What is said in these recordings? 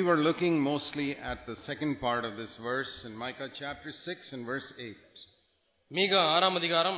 We were looking mostly at the second part of this verse in Micah chapter 6 and verse 8. மீகா 6ஆம் அதிகாரம்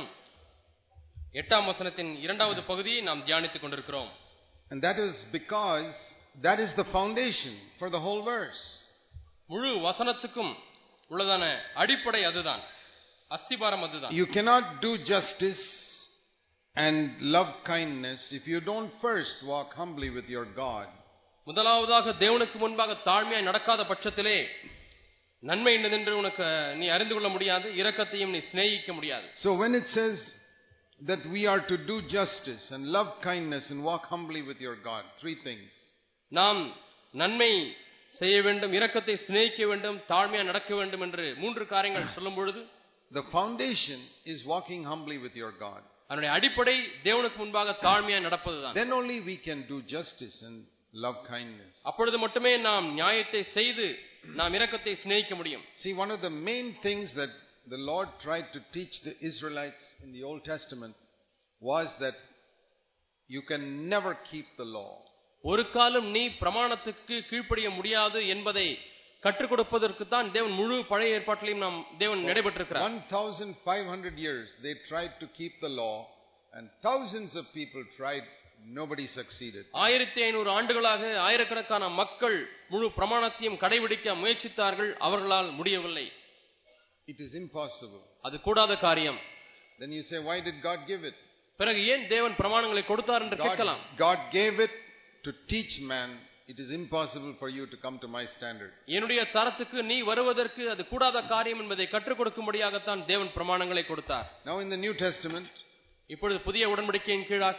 8ஆம் வசனத்தின் இரண்டாவது பகுதியை நாம் தியானித்துக் கொண்டிருக்கிறோம். And that is because that is the foundation for the whole verse. முழு வசனத்துக்கும் உள்ளதான அடிப்படை அதுதான், அஸ்திபாரம் அதுதான். You cannot do justice and love kindness if you don't first walk humbly with your God. முதலாவதாக தேவனுக்கு முன்பாக தாழ்மையாய் நடக்காத பட்சத்திலே நன்மை என்னதென்று உனக்கு நீ அறிந்து கொள்ள முடியாது, இரக்கத்தையும் நீ சிநேகிக்க முடியாது. So when it says that we are to do justice and love kindness and walk humbly with your God, three things. நாம் நன்மை செய்ய வேண்டும், இரக்கத்தை சிநேகிக்க வேண்டும், தாழ்மையாய் நடக்க வேண்டும் என்று மூன்று காரியங்கள் சொல்லும் பொழுது the foundation is walking humbly with your God. அதனுடைய அடிப்படை தேவனுக்கு முன்பாக தாழ்மையாய் நடப்பதுதான். Then only we can do justice and love kindness. அப்பொழுது மட்டுமே நாம் நியாயத்தை செய்து நாம் இரக்கத்தை சிநேகிக்க முடியும். See, one of the main things that the Lord tried to teach the Israelites in the Old Testament was that you can never keep the law. ஒரு காலம் நீ பிரமாணத்துக்கு கீழ்ப்படிய முடியாது என்பதை கற்றுக் கொடுப்பதற்கு தான் தேவன் முழு பழைய ஏற்பாட்டிலையும் நாம் தேவன் நடைபெற்றிருக்கிறார். 1500 years they tried to keep the law and thousands of people tried, nobody succeeded. 1500 ஆண்டுகளாக ஆயிரக்கணக்கான மக்கள் முழு பிரமாணத்தையும் கடைபிடிக்க முயற்சித்தார்கள், அவர்களால் முடியவில்லை. It is impossible. அது கூடாத காரியம். Then you say, why did God give it? பிறகு ஏன் தேவன் பிரமாணங்களை கொடுத்தார் என்று கேட்கலாம். God gave it to teach man. It is impossible for you to come to my standard. என்னுடைய தரத்துக்கு நீ வருவதற்கு அது கூடாத காரியம் என்பதை கற்றுக் கொடுக்கும்படியாக தான் தேவன் பிரமாணங்களை கொடுத்தார். Now in the New Testament, இப்பொழுது புதிய உடன்படிக்கையின் கீழாக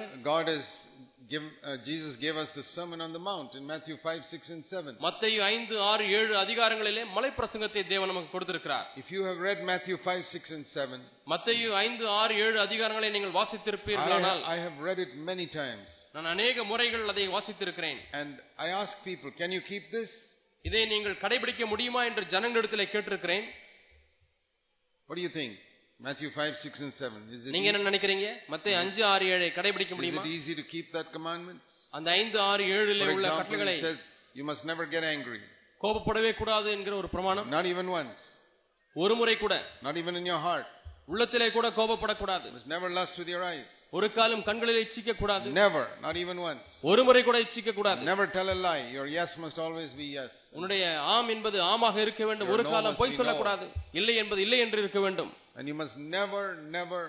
Jesus gave us the Sermon on the Mount in Matthew 5, 6 and 7. மத்தேயு 5, 6, 7 அதிகாரங்களிலே மலை பிரசங்கத்தை தேவன் நமக்கு கொடுத்திருக்கிறார். If you have read Matthew 5, 6 and 7, மத்தேயு 5, 6, 7 அதிகாரங்களை நீங்கள் வாசித்திருப்பீர்களானால் I have read it many times. நான் அநேக முறைகள் அதை வாசித்திருக்கிறேன். And I ask people, can you keep this? இதை நீங்கள் கடைபிடிக்க முடியுமா என்று ஜனங்களிடத்திலே கேட்டிருக்கிறேன். What do you think? Matthew 5, 6 and 7. நீங்க என்ன நினைக்கிறீங்க? மத்தேயு 5, 6, 7 கடைபிடிக்க முடியுமா? Is it easy to keep that commandment? அந்த 5, 6, 7 ல உள்ள கட்டளைகளை it says you must never get angry. கோபப்படவே கூடாது என்கிற ஒரு பிரமாணம். Not even once. ஒரு முறை கூட. Not even in your heart. உள்ளத்திலே கூட கோபப்படக்கூடாது. You must never lust with your eyes. ஒரு காலம் கண்களிலே இச்சிக்க கூடாது. Never, not even once. ஒரு முறை கூட இச்சிக்க கூடாது. Never tell a lie. Your yes must always be yes. உன்னுடைய ஆம் என்பது ஆமாக இருக்க வேண்டும். ஒரு காலம் பொய் சொல்லக்கூடாது. இல்லை என்பது இல்லை என்று இருக்க வேண்டும். And you must never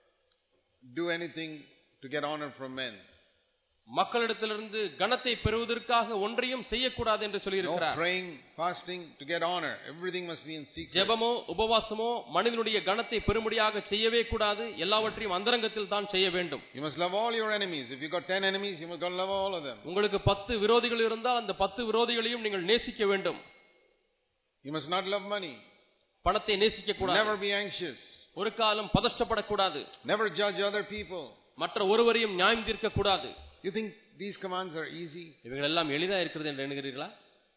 do anything to get honor from men. மக்களிடத்திலிருந்து கனத்தை பெறுவதற்காக ஒன்றையும் செய்யக்கூடாது என்று சொல்லி இருக்கிறார். No praying, fasting to get honor. Everything must be in secret. ஜெபமோ உபவாசமோ மனிதனுடைய கனத்தை பெறும்படியாக செய்யவே கூடாது. எல்லாவற்றையும் அந்தரங்கத்தில் தான் செய்ய வேண்டும். You must love all your enemies. If you got 10 enemies, you must love all of them. உங்களுக்கு 10 விரோதிகள் இருந்தால் அந்த 10 விரோதிகளையும் நீங்கள் நேசிக்க வேண்டும். You must not love money. பணத்தை நேசிக்க கூடாது. Never be anxious. ஒரு காலம் பதஷ்டப்படக்கூடாது. Never judge other people. மற்ற ஒருவரையும் நியாயம் தீர்க்க கூடாது. You think these commands are easy? இவைகள் எல்லாம் எளிதா இருக்கிறது என்று எண்ணுகிறீர்களா?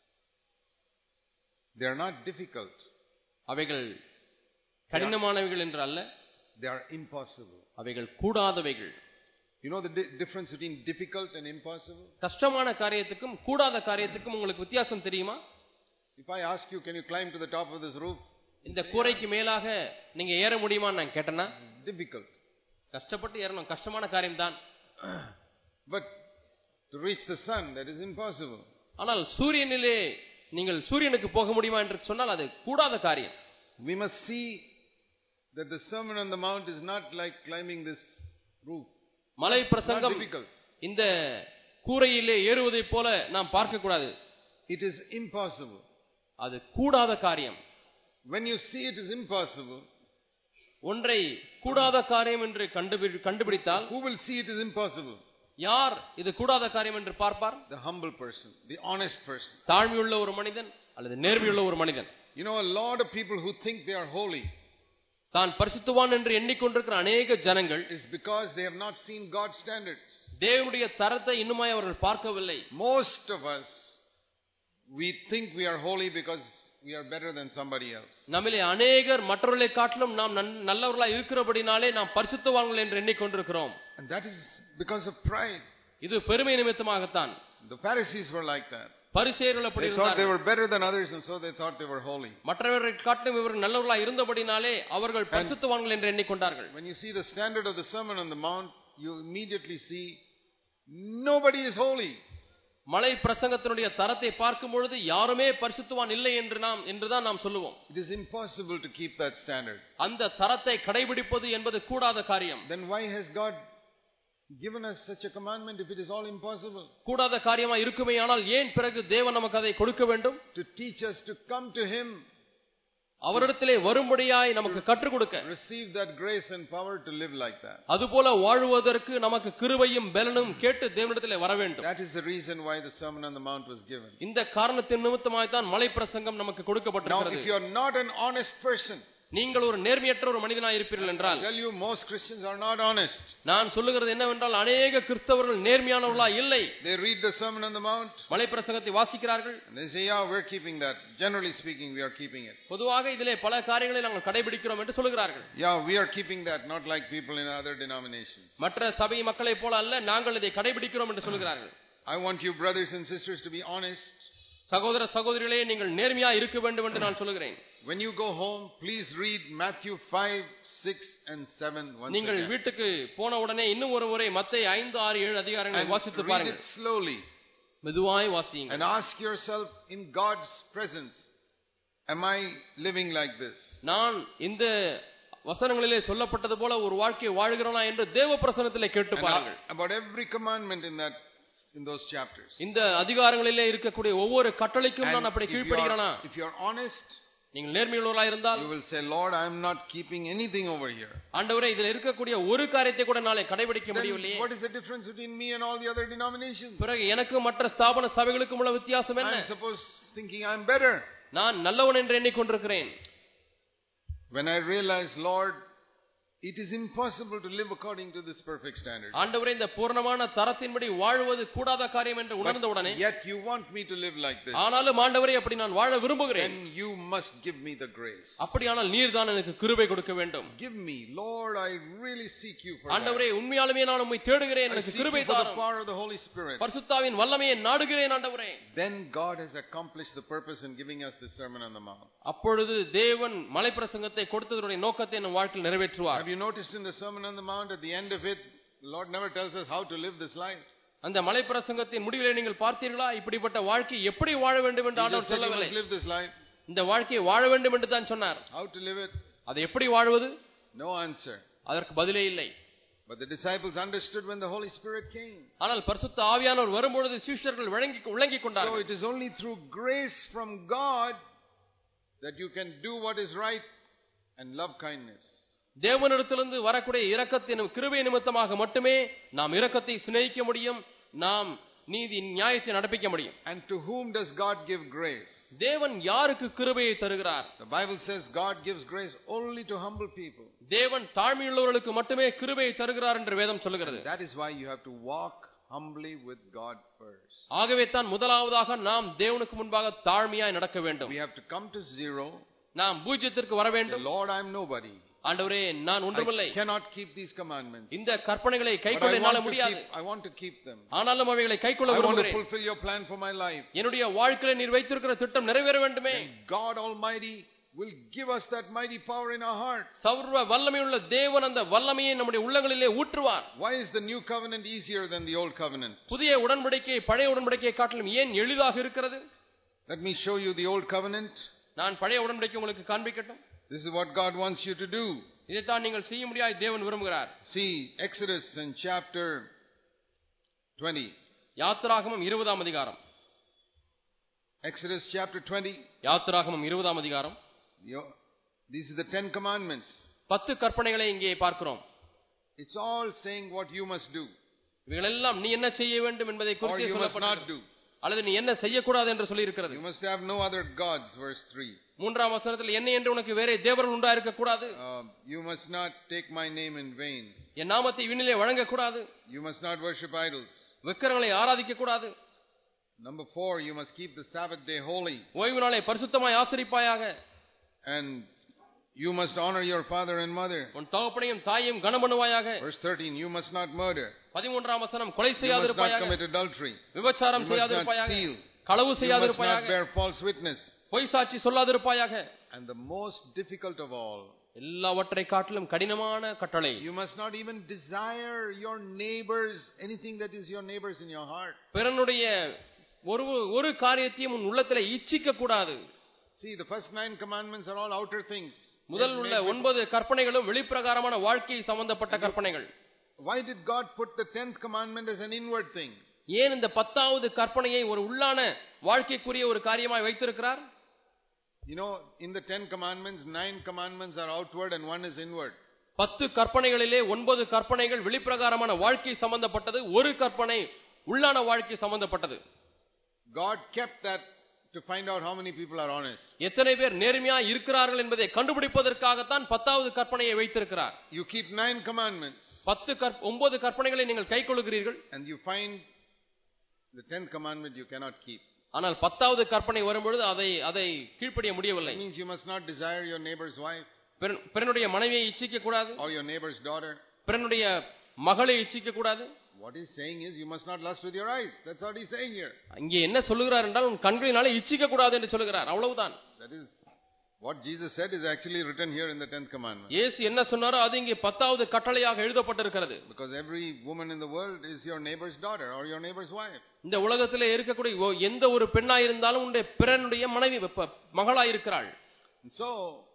They are not difficult. அவைகள் கடினமானவைகள் என்று அல்ல. They are impossible. அவைகள் கூடாதவைகள். You know the difference between difficult and impossible? கஷ்டமான காரியத்துக்கும் கூடாத காரியத்துக்கும் உங்களுக்கு வித்தியாசம் தெரியுமா? If I ask you, can you climb to the top of this roof? இந்த கூரைக்கு மேலாக நீங்க ஏற முடியுமான்னு நான் கேட்டேனா? Difficult. கஷ்டப்பட்டு ஏறணும், கஷ்டமான காரியம் தான். But to reach the sun, that is impossible. ஆனால் சூரியனிலே நீங்கள் சூரியனுக்கு போக முடியுமா என்று சொன்னால் அது கூடாத காரியம். We must see that the Sermon on the Mount is not like climbing this roof. மலை பிரசங்கம் இந்த கூரையிலே ஏறுவதை போல நாம் பார்க்க கூடாது. It is impossible. அது கூடாத காரியம். When you see it is impossible, ஒன்றை கூடாத காரியம் என்று கண்டுபிடித்தால் who will see it is impossible? யார் இது கூடாத காரியம் என்று பார்ப்பார்? The humble person, the honest person. தாழ்மையுள்ள ஒரு மனிதன் அல்லது நேர்மையுள்ள ஒரு மனிதன். You know, a lot of people who think they are holy, தான் பரிசுத்தவான் என்று எண்ணிக்கொண்டிருக்கிற அநேக ஜனங்கள் is because they have not seen God's standards. தேவனுடைய தரத்தை இன்னுமாய் அவர்கள் பார்க்கவில்லை. Most of us, we think we are holy because we are better than somebody else. நம்மிலே அநேகர் மற்றவர்களை காட்டிலும் நாம் நல்லவர்களாய் இருக்கிறபடினாலே நாம் பரிசுத்தவான்கள் என்று எண்ணிக்கொண்டிருக்கிறோம். And that is because of pride. இது பெருமை நிமித்தமாகத்தான். The Pharisees were like that. பரிசேயர்கள் அப்படி They thought they இருந்தார்கள். were better than others, and so they thought they were holy. மற்றவர்களை காட்டிலும் இவர்கள் நல்லவர்களாய் இருந்தபடினாலே அவர்கள் பரிசுத்தவான்கள் என்று எண்ணிக்கொண்டார்கள். When you see the standard of the Sermon on the Mount, you immediately see nobody is holy. மலை பிரசங்கத்தினுடைய தரத்தை பார்க்கும் பொழுது யாருமே பரிசுத்தவான் இல்லை என்றுதான் நாம் சொல்லுவோம். It is impossible to keep that standard. அந்த தரத்தை கடைபிடிப்பது என்பது கூடாத காரியம். Then why has God given us such a commandment if it is all impossible? கூடாத காரியமா இருக்குமேயானால் ஏன் பிறகு தேவன் நமக்கு அதை கொடுக்க வேண்டும்? To teach us to come to Him, அவரிடத்திலே வரும்படியாய் நமக்கு கற்றுக் கொடுக்க, receive that grace and power to live like that. அதுபோல வாழ்வதற்கு நமக்கு கிருபையும் பலனும் கேட்டு தேவனிடத்திலே வர வேண்டும். That is the reason why the Sermon on the Mount was given. இந்த காரணத்தின் நிமித்தமாய் தான் மலை பிரசங்கம் நமக்கு Now கொடுக்கப்பட்டிருக்கிறது. if you are not an honest person, நீங்கள் ஒரு நேர்மையற்ற ஒரு மனிதனாய் இருப்பீர்கள் என்றால், I tell you, most Christians are not honest. நான் சொல்லுகிறது என்னவென்றால் அநேக கிறிஸ்தவர்கள் நேர்மையானவர்களா இல்லை. They read the Sermon on the Mount மலை பிரசங்கத்தை வாசிக்கிறார்கள். and they say, yeah, we're keeping that. Generally speaking, we are keeping it. பொதுவாக இதிலே பல காரியங்களை நாங்கள் கடைபிடிக்கிறோம் என்று சொல்கிறார்கள். Yeah, we are keeping that, not like people in other denominations. மற்ற சபை மக்களைப் போல அல்ல, நாங்கள் இதை கடைபிடிக்கிறோம் என்று சொல்கிறார்கள். I want you brothers and sisters to be honest. சகோதர சகோதரிகளே, நீங்கள் நேர்மையா இருக்க வேண்டும் என்று நான் சொல்கிறேன். When you go home, please read Matthew 5, 6 and 7 once நீங்கள் again. வீட்டுக்கு போன உடனே இன்னும் ஒரு முறை மத்தேயு 5, 6, 7 அதிகாரங்களை வாசித்து Read பாருங்கள். it slowly மெதுவாய் வாசியுங்கள். and ask yourself in God's presence, am I living like this? நான் இந்த வசனங்களிலே சொல்லப்பட்டது போல ஒரு வாழ்க்கை வாழ்கிறேனா என்று தேவ பிரசன்னத்திலே கேட்டு And பாருங்கள். about every commandment in those chapters. இந்த அதிகாரங்களிலே இருக்கக்கூடிய ஒவ்வொரு கட்டளைக்கும் நான் அப்படி கீழ்ப்படிகிறேனா? If you are honest, நீங்கள் நேர்மையுள்ளவர்களாக இருந்தால் you will say, Lord, I am not keeping anything over here. ஆண்டவரே, இதில் இருக்கக்கூடிய ஒரு காரியத்தை கூட நாளை கடைபிடிக்க முடியவில்லையே. What is the difference between me and all the other denominations? பிறகு எனக்கு மற்ற ஸ்தாபன சபைகளுக்கும் உள்ள வித்தியாசம் என்ன? I suppose thinking I am better. நான் நல்லவன் என்று எண்ணிக்கொண்டிருக்கிறேன். When I realize, Lord, it is impossible to live according to this perfect standard. ஆண்டவரே, இந்த பூர்ணமான தரத்தின்படி வாழ்வது கூடாத காரியம் என்று உணர்ந்தவுடனே, Yet you want me to live like this. ஆனாலும் ஆண்டவரே அப்படி நான் வாழ விரும்புகிறேன். Then you must give me the grace. அப்படியானால் நீர் தான் எனக்கு கிருபை கொடுக்க வேண்டும். Give me, Lord, I really seek you for ஆண்டவரே, that. உண்மையாலுமே நான் உம்மை தேடுகிறேன், I எனக்கு seek கிருபை you for the தாரும். power of the Holy Spirit. பரிசுத்தாவின் வல்லமையை நாடுகிறேன் ஆண்டவரே. Then God has accomplished the purpose in giving us the Sermon on the Mount. அப்பொழுது தேவன் மலை பிரசங்கத்தை கொடுத்ததனுடைய நோக்கத்தை நம் வாழ்க்கையில் நிறைவேற்றுவார். Have you noticed in the Sermon on the Mount, at the end of it, the Lord never tells us how to live this life. அந்த மலை பிரசங்கத்தின் முடிவிலே நீங்கள் பார்த்தீர்களா? இப்படிப்பட்ட வாழ்க்கை எப்படி வாழ வேண்டும் என்று He ஆண்டவர் just said you சொல்லவில்லை. must live this life. இந்த வாழ்க்கையை வாழ வேண்டும் என்று தான் சொன்னார். How to live it? அதை எப்படி வாழ்வது? No answer. அதற்கு பதிலே இல்லை. But the disciples understood when the Holy Spirit came. ஆனால் பரிசுத்த ஆவியானவர் வரும்பொழுது சீஷர்கள் விளங்கிக் So கொண்டார்கள். it is only through grace from God that you can do what is right and love kindness. தேவனிடத்திலிருந்து வரக்கூடிய இரக்கத்தின் கிருபை நிமித்தமாக மட்டுமே நாம் இரக்கத்தை சிநேகிக்க முடியும், நாம் நீதி நியாயத்தை நடப்பிக்க முடியும். And to whom does God give grace? தேவன் யாருக்கு கிருபையை தருகிறார்? The Bible says God gives grace only to humble people. தேவன் தாழ்மையுள்ளவர்களுக்கு மட்டுமே கிருபையை தருகிறார் என்று வேதம் சொல்கிறது. That is why you have to walk humbly with God first. ஆகவே தான் முதலாவதாக நாம் தேவனுக்கு முன்பாக தாழ்மையாய் நடக்க வேண்டும். We have to come to zero. நாம் பூஜ்யத்திற்கு வர Say, வேண்டும். Lord, I am nobody. ஆண்டவரே, நான் ஒன்றுமில்லை. I cannot keep these commandments. இந்த கற்பனைகளை But கைக்கொள்ள என்னால் முடியாது. I want to keep them. ஆனாலும் அவைகளை கைக்கொள்ள I want to விரும்புகிறேன். fulfill your plan for my life. என்னுடைய வாழ்க்கையில நீர் வைத்திருக்கிற திட்டம் நிறைவேற வேண்டுமே. God Almighty will give us that mighty power in our hearts. சர்வ வல்லமையுள்ள தேவன் அந்த வல்லமையை நம்முடைய உள்ளங்களிலே ஊற்றுவார். Why is the new covenant easier than the old covenant? புதிய உடன்படிக்கை பழைய உடன்படிக்கையை காட்டிலும் ஏன் எளிதாக இருக்கிறது? Let me show you the old covenant. நான் பழைய உடன்படிக்கை உங்களுக்கு காண்பிக்கட்டும். This is what God wants you to do. இதைத்தான் நீங்கள் செய்ய முடியாது தேவன் விரும்புகிறார். See Exodus in chapter 20. யாத்திராகமம் 20ஆம் அதிகாரம். Exodus chapter 20. யாத்திராகமம் 20ஆம் அதிகாரம். These are the 10 commandments. 10 கற்பனைகளை இங்கே பார்க்கிறோம். It's all saying what you must do இவைகளெல்லாம் நீ என்ன செய்ய வேண்டும் என்பதை or குறித்து you must not சொல்லப்பட்டிருக்கிறது. do. அல்லது நீ என்ன செய்யக்கூடாது என்று சொல்லி இருக்கிறது. You must have no other gods, verse 3. 3ஆம் வசனத்தில் என்ன என்று உனக்கு வேறே தேவர்கள் உண்டாயிருக்க கூடாது. You must not take my name in vain. என் நாமத்தை வீணிலே வழங்க கூடாது. You must not worship idols. விக்கிரகங்களை ஆராதிக்க கூடாது. Number 4, you must keep the Sabbath day holy. ஓய்வு நாளை பரிசுத்தமாய் ஆசரிப்பாயாக. And you must honor your father and mother. உன் தகப்பனையும் தாயையும் கனமண்ணுவாயாக. Verse 13, you must not murder. 13ஆம் வசனம் கொலை You must not செய்யாதிருப்பாயாக. commit adultery. விபச்சாரம் You must not செய்யாதிருப்பாயாக. steal. களவு You must not செய்யாதிருப்பாயாக, bear false witness. பொய் சாட்சி சொல்லாதிருப்பாயாக. And the most difficult of all, எல்லாவற்றை காட்டிலும் கடினமான கட்டளை, you must not even desire your neighbors, anything that is your neighbors in your heart. பிறனுடைய ஒரு காரியத்தையும் உன் உள்ளத்திலே இச்சிக்க கூடாது. See, the first 9 commandments are all outer things. முதல் உள்ள 9 கற்பனைகளும் வெளிப்பிரகாரமான வாழ்க்கை சம்பந்தப்பட்ட கற்பனைகள். Why did God put the 10th commandment as an inward thing? ஏன் இந்த 10வது கற்பனையை ஒரு உள்ளான வாழ்க்கைக்குரிய ஒரு காரியமாய் வைத்திருக்கிறார்? You know, in the 10 commandments, 9 commandments are outward and 1 is inward. 10 கற்பனைகளிலே 9 கற்பனைகள் வெளிப்பிரகாரமான வாழ்க்கை சம்பந்தப்பட்டது, ஒரு கற்பனை உள்ளான வாழ்க்கை சம்பந்தப்பட்டது. God kept that to find out how many people are honest. எத்தனை பேர் நேர்மையா இருக்கிறார்கள் என்பதை கண்டுபிடிப்பதற்காகத்தான் 10வது கற்பனையை வைத்திருக்கிறார். You keep 9 commandments. 9 கற்பனைகளை நீங்கள் கைக்கொள்கிறீர்கள். And you find the 10th commandment you cannot keep. ஆனால் 10வது கற்பனை வரும்பொழுது அதை கீழ்ப்படிய முடியவில்லை. It means you must not desire your neighbor's wife. பிறனுடைய மனைவியை இச்சிக்க கூடாது. Or your neighbor's daughter. பிறனுடைய மகளை இச்சிக்க கூடாது. What he's saying is you must not lust with your eyes. That's what he's saying here. இங்கே என்ன சொல்லுகிறார் என்றால் உன் கண்களினாலே இச்சிக்க கூடாது என்று சொல்லுகிறார். அவ்வளவுதான். That is what Jesus said is actually written here in the 10th commandment. இயேசு என்ன சொன்னாரோ அது இங்கே 10வது கட்டளையாக எழுதப்பட்டிருக்கிறது. Because every woman in the world is your neighbor's daughter or your neighbor's wife. இந்த உலகத்திலே இருக்கக்கூடிய எந்த ஒரு பெண்ணாய் இருந்தாலும் உன்னுடைய பிறனுடைய மனைவி மகளாய் இருக்கிறாள். So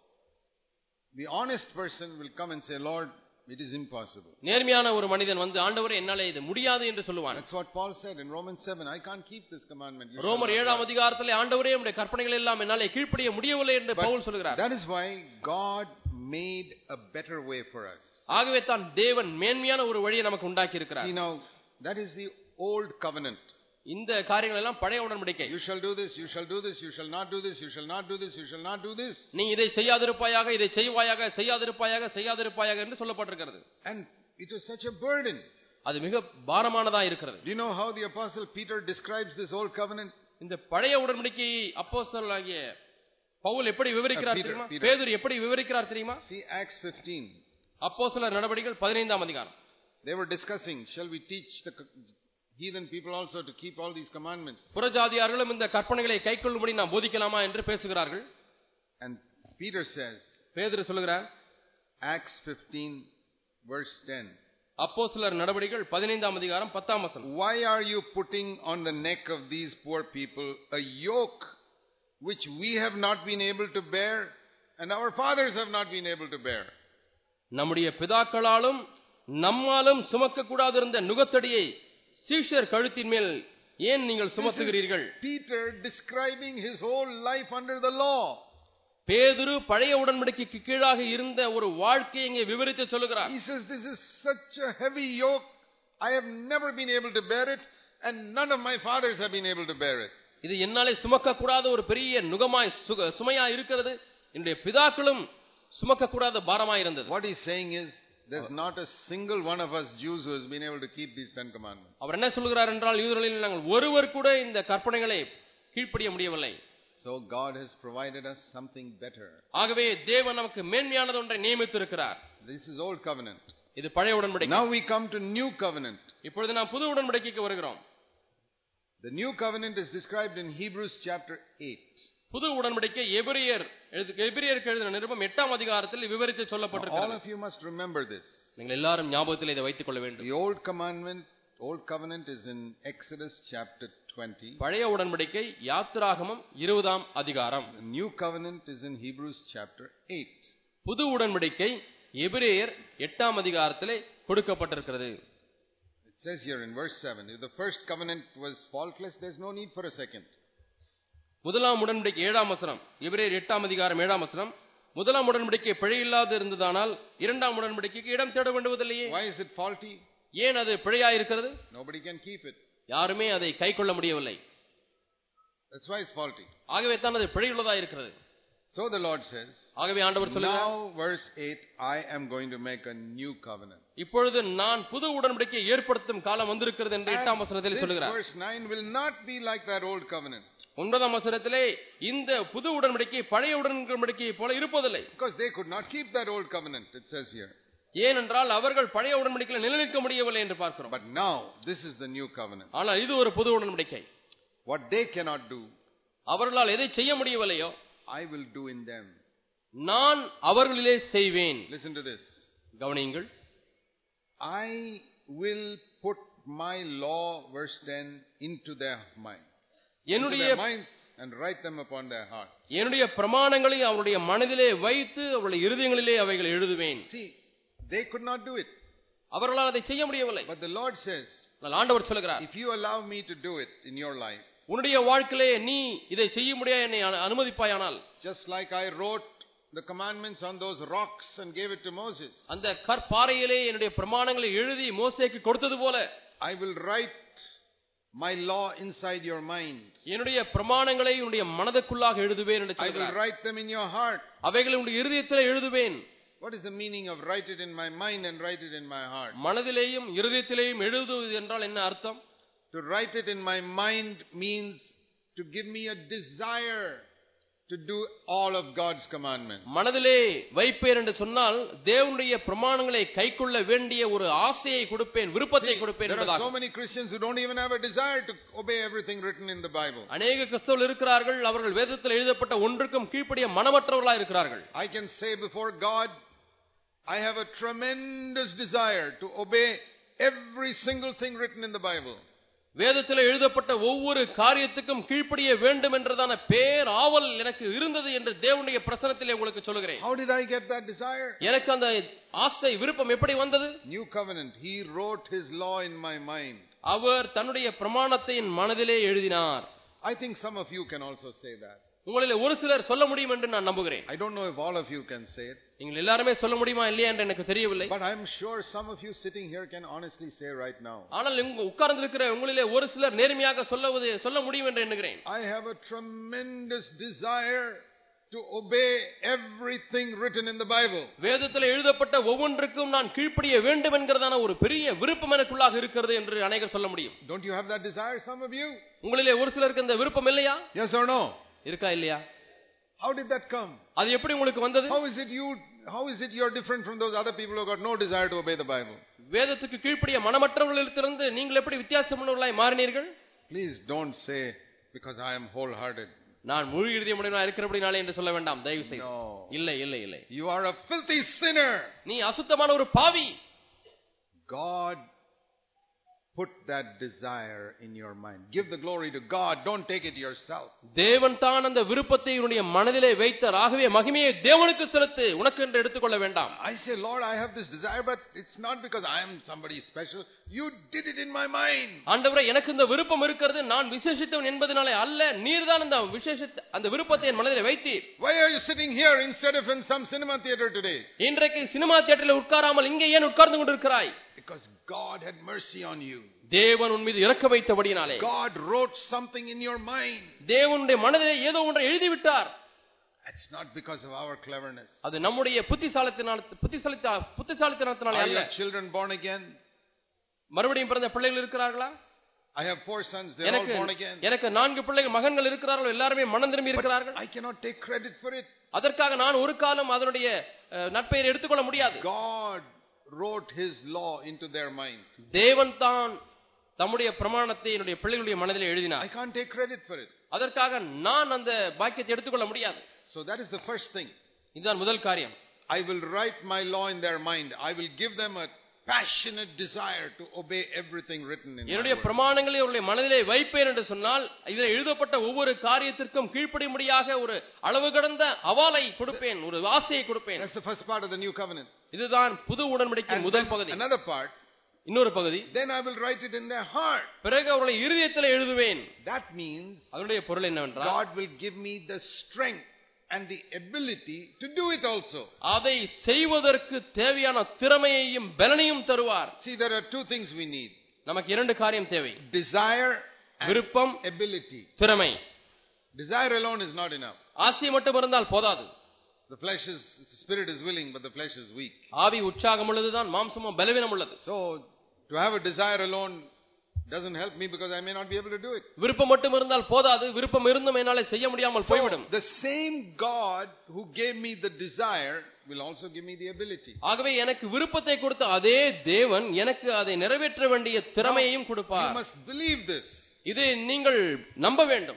the honest person will come and say, Lord, it is impossible. நேர்மையான ஒரு மனிதன் வந்து ஆண்டவரே என்னாலே இது முடியாது என்று சொல்லுவான். That's what Paul said in Romans 7. I can't keep this commandment. ரோமர் 7ஆம் அதிகாரத்திலே ஆண்டவரே உம்முடைய கற்பனைகள் எல்லாம் என்னாலே கீழ்ப்படிய முடியவில்லை என்று பவுல் சொல்கிறார். That is why God made a better way for us. ஆகவே தான் தேவன் மேன்மையான ஒரு வழியை நமக்கு உண்டாக்கி இருக்கிறார். See now, that is the old covenant. இந்த காரியங்கள் எல்லாம் பழைய உடன்படிக்கை. You shall do this, you shall do this, you shall not do this, you shall not do this, you shall not do this. நீ இதை செய்யாதிருப்பாயாக, இதை செய்வாயாக, செய்யாதிருப்பாயாக, செய்யாதிருப்பாயாக என்று சொல்லப்பட்டிருக்கிறது. And it was such a burden. அது மிக பாரமானதா இருக்கிறது. Do you know how the apostle Peter describes this old covenant? இந்த பழைய உடன்படிக்கையை அப்போஸ்தலனாகிய பவுல் எப்படி விவரிக்கிறார் தெரியுமா? பேதுரு எப்படி விவரிக்கிறார் தெரியுமா? See Acts 15. அப்போஸ்தலர் நடவடிக்கைகள் 15ஆம் அதிகாரம். They were discussing, shall we teach the heathen people also to keep all these commandments? புறஜாதியார்களும் இந்த கற்பனைகளை கைக்கொள்ளும்படி நாம் போதிக்கலாமா என்று பேசுகிறார்கள். And Peter says, பேதுரு சொல்கிறார், Acts 15 verse 10. அப்போஸ்தலர் நடவடிக்கைகள் 15ஆம் அதிகாரம் 10ஆம் வசனம். Why are you putting on the neck of these poor people a yoke which we have not been able to bear and our fathers have not been able to bear? நம்முடைய பிதாக்களாலும் நம்மாலும் சுமக்க கூடாதிருந்த நுகத்தடியை சீஷர் கழுத்தின் மேல் ஏன் நீங்கள் சுமத்துகிறீர்கள்? Peter describing his whole life under the law. பேதுரு பழைய உடன்படிக்கைக்கு கீழாக இருந்த ஒரு வாழ்க்கையை இங்கே விவரித்து சொல்கிறார். He says this is such a heavy yoke, I have never been able to bear it and none of my fathers have been able to bear it. இது என்னாலே சுமக்க கூடாத ஒரு பெரிய நுகமாய் சுமையா இருக்கிறது, என்னுடைய பிதாக்களும் சுமக்க கூடாத பாரமாய் இருந்தது. What he's saying is there's not a single one of us Jews who has been able to keep these 10 commandments. அவர் என்ன சொல்கிறார் என்றால் யூதர்களில் நாங்கள் ஒருவர் கூட இந்த கற்பனைகளை கீழ்ப்படிய முடியவில்லை. So God has provided us something better. ஆகவே தேவன் நமக்கு மேன்மையானது ஒன்றை நியமித்திருக்கிறார். This is old covenant. இது பழைய உடன்படிக்கை. Now we come to new covenant. இப்பொழுது நாம் புது உடன்படிக்கைக்கு வருகிறோம். The new covenant is described in Hebrews chapter 8. புது உடன்படிக்கை எபிரேயருக்கு எழுதின நிருபம் 8ஆம் அதிகாரத்தில் விவரித்து சொல்லப்பட்டிருக்கிறது. All of you must remember this. நீங்கள் எல்லாரும் ஞாபகத்தில் இதை வைத்துக் கொள்ள வேண்டும். The old covenant is in Exodus chapter 20. பழைய உடன்படிக்கை யாத்திராகமம் 20ஆம் அதிகாரம். The new covenant is in Hebrews chapter 8. புது உடன்படிக்கை எபிரேயர் 8ஆம் அதிகாரத்திலே கொடுக்கப்பட்டிருக்கிறது. It says here in verse 7, if the first covenant was faultless, there's no need for a second. முதலாம் உடன்படிக்கை 7ஆம் வசனம், எபிரேயர் 8ஆம் அதிகாரம் 7ஆம் வசனம், முதலாம் உடன்படிக்கை பிழையில்லாது இருந்ததானால் இரண்டாம் உடன்படிக்கைக்கு இடம் தேட வேண்டுவதில்லையே. Why is it faulty? ஏன் அது பிழையாய் இருக்கிறது? Nobody can keep it. யாருமே அதை கைக்கொள்ள முடியவில்லை. That's why it's faulty. ஆகவே தான் அது பிழையுள்ளதா இருக்கிறது. So the Lord says, ஆகவே ஆண்டவர் சொல்கிறார், now verse 8, I am going to make a new covenant. இப்பொழுது நான் புது உடன்படிக்கையை ஏற்படுத்தும் காலம் வந்திருக்கிறது என்று 8ஆம் வசனத்தில் சொல்கிறார். Verse 9 will not be like that old covenant. 9ஆம் வசனத்திலே இந்த புது உடன்படிக்கை பழைய உடன்படிக்கையை போல இருப்பதில்லை. Because they could not keep that old covenant, it says here. ஏனென்றால் அவர்கள் பழைய உடன்படிக்கையில் நிலைநிற்க முடியவில்லை என்று பார்க்கிறோம். But now this is the new covenant. ஆனால் இது ஒரு புது உடன்படிக்கை. what they cannot do, அவர்களால் எதை செய்ய முடியவில்லையோ I will do in them. நான் அவர்களிலே செய்வேன். Listen to this. கவனியுங்கள். I will put my law, verse 10, into their minds. என்னுடைய minds and write them upon their heart. என்னுடைய பிரமாணங்களை அவருடைய மனதிலே வைத்து அவருடைய இருதயங்களிலே அவைகளை எழுதுவேன். See, they could not do it. அவர்களால் அதை செய்ய முடியவில்லை. But the Lord says, ஆண்டவர் சொல்கிறார், if you allow me to do it in your life, உன்னுடைய வாழ்க்கையிலே நீ இதை செய்ய முடியாது என்னை அனுமதிப்பாயானால், just like I wrote the commandments on those rocks and gave it to Moses, அந்த கற்பாறையிலே என்னுடைய பிரமாணங்களை எழுதி மோசேக்கு கொடுத்தது போல, I will write my law inside your mind. என்னுடைய பிரமாணங்களை உன்னுடைய மனதுக்குள்ளாக எழுதுவேன் என்று சொல்கிறார். I will write them in your heart. அவைகளை உன்னுடைய இருதயத்திலே எழுதுவேன். What is the meaning of write it in my mind and write it in my heart? மனதிலேயும் இருதயத்திலேயும் எழுதுவது என்றால் என்ன அர்த்தம்? To write it in my mind means to give me a desire to do all of God's commandments. மனதிலே வைப்பேன் என்று சொன்னால் தேவனுடைய பிரமாணங்களை கைக்கொள்ள வேண்டிய ஒரு ஆசையை கொடுப்பேன், விருப்பத்தை கொடுப்பேன் என்பதாக. There are so many Christians who don't even have a desire to obey everything written in the Bible. அநேக கிறிஸ்தவர்கள் இருக்கிறார்கள், அவர்கள் வேதத்தில் எழுதப்பட்ட ஒன்றுக்கும் கீழ்ப்படிய மனமற்றவர்களாக இருக்கிறார்கள். I can say before God, I have a tremendous desire to obey every single thing written in the Bible. வேதத்தில் எழுதப்பட்ட ஒவ்வொரு காரியத்துக்கும் கீழ்ப்படிய வேண்டும் என்றதான பேராவல் எனக்கு இருந்தது என்று தேவனுடைய பிரசன்னத்திலே உங்களுக்கு சொல்கிறேன். How did I get that desire? எனக்கு அந்த ஆசை விருப்பம் எப்படி வந்தது? New covenant, he wrote his law in my mind. அவர் தன்னுடைய பிரமாணத்தை என் மனதிலே எழுதினார். I think some of you can also say that. உங்களிலே ஒரு சிலர் சொல்ல முடியும் என்று நான் நம்புகிறேன். I don't know if all of you can say it. நீங்கள் எல்லாரும் சொல்ல முடியுமா இல்லையா என்று எனக்கு தெரியவில்லை. But I'm sure some of you sitting here can honestly say right now. ஆனால் உட்கார்ந்து இருக்கிற உங்களிலே ஒரு சிலர் நேர்மையாக சொல்ல முடியும் என்று எண்ணுகிறேன். I have a tremendous desire to obey everything written in the Bible. வேதத்தில் எழுதப்பட்ட ஒவ்வொன்றுக்கும் நான் கீழ்ப்படிய வேண்டும் என்கிறதான ஒரு பெரிய விருப்பம் எனக்குள்ளாக இருக்கிறது என்று அநேகர் சொல்ல முடியும். Don't you have that desire, some of you? உங்களிலே ஒரு சிலருக்கு அந்த விருப்பம் இல்லையா? Yes or no? இருக்கா இல்லையா? How did that come? அது எப்படி உங்களுக்கு வந்தது? How is it you're different from those other people who got no desire to obey the Bible? வேதத்துக்கு கீழ்ப்படிய மனமற்றவர்களிடத்திலிருந்து நீங்கள் எப்படி வித்தியாசமானவர்களாய் மாறினீர்கள்? Please don't say because I am wholehearted. நான் முழு இதயமுடையவனாய் இருக்கிறபடினாலே என்று சொல்ல வேண்டாம், தயவு செய்து. இல்லை இல்லை இல்லை. You are a filthy sinner. நீ அசுத்தமான ஒரு பாவி. God put that desire in your mind. Give the glory to God. Don't take it yourself. தேவன் தான் அந்த விருப்பத்தை உன்னுடைய மனதிலே வைத்தார். ஆகவே மகிமையை தேவனுக்கு செலுத்து, உனக்கு என்று எடுத்துக்கொள்ள வேண்டாம். I say, Lord, I have this desire, but it's not because I am somebody special. You did it in my mind. ஆண்டவரே, எனக்கு இந்த விருப்பம் இருக்கிறது, நான் விசேஷித்தவன் என்பதனாலே அல்ல, நீர்தான் அந்த விருப்பத்தை என் மனதிலே வைத்தீர். Why are you sitting here instead of in some cinema theater today? இன்றைக்கு சினிமா தியேட்டரில் உட்காராமல் இங்கே ஏன் உட்கார்ந்து கொண்டிருக்கிறாய்? Because God had mercy on you. தேவன் உன் மீது இரக்க வைத்தபடியினாலே. God wrote something in your mind. தேவனுடைய மனதிலே ஏதோ ஒன்றை எழுதி விட்டார். It's not because of our cleverness. அது நம்முடைய புத்திசாலித்தனத்தினாலே அல்ல. Are your children born again? மறுபடியும் பிறந்த பிள்ளைகள் இருக்கிறார்களா? I have 4 sons, they are all born again. எனக்கு 4 பிள்ளைகள் மகன்கள் இருக்கிறார்கள், எல்லாரும் மனம் திரும்பி இருக்கிறார்கள். I cannot take credit for it. அதற்காக நான் ஒரு காலம் அதனுடைய நற்பெயரை எடுத்துக்கொள்ள முடியாது. God wrote his law into their mind. தேவன் தான் தம்முடைய பிரமாணத்தை என்னுடைய பிள்ளைகளுடைய மனதிலே எழுதினார். I can't take credit for it. அதற்காக நான் அந்த பாக்கியத்தை எடுத்துக்கொள்ள முடியாது. So that is the first thing. இதுதான் முதல் காரியம். I will write my law in their mind. I will give them a passionate desire to obey everything written in என்னுடைய பிரமாணங்களை அவருடைய மனதிலே வைப்பேன் என்று சொன்னால் இதில் எழுதப்பட்ட ஒவ்வொரு காரியத்திற்கும் கீழ்ப்படியும்படியாக ஒரு அளவு கடந்த அவாலை கொடுப்பேன், ஒரு ஆசையை கொடுப்பேன். That's the first part of the new covenant. இதுதான் புது உடன்படிக்கையின் முதல் பகுதி. Another part, இன்னொரு பகுதி, then I will write it in their heart. பிறகு அவருடைய இருதயத்திலே எழுதுவேன். That means அதனுடைய பொருள் என்னவென்றால் God will give me the strength and the ability to do it also. அதை செய்வதற்கு தேவையான திறமையையும் பலனையும் தருவார். See, there are 2 things we need. நமக்கு 2 காரியம் தேவை. Desire and விருப்பம், ability. திறமை. Desire alone is not enough. ஆசை மட்டும் இருந்தால் போதாது. The spirit is willing, but the flesh is weak. ஆவி உற்சாகம் உள்ளதுதான், மாம்சமோ பலவீனம் உள்ளது. So to have a desire alone doesn't help me because I may not be able to do it. விருப்பம் மட்டும் இருந்தால் போதாது, விருப்பம் இருந்தும் என்னாலே செய்ய முடியாமல் போய்விடும். The same God who gave me the desire will also give me the ability. ஆகவே எனக்கு விருப்பத்தை கொடுத்த அதே தேவன் எனக்கு அதை நிறைவேற்ற வேண்டிய திறமையையும் கொடுப்பார். You must believe this. இதை நீங்கள் நம்ப வேண்டும்.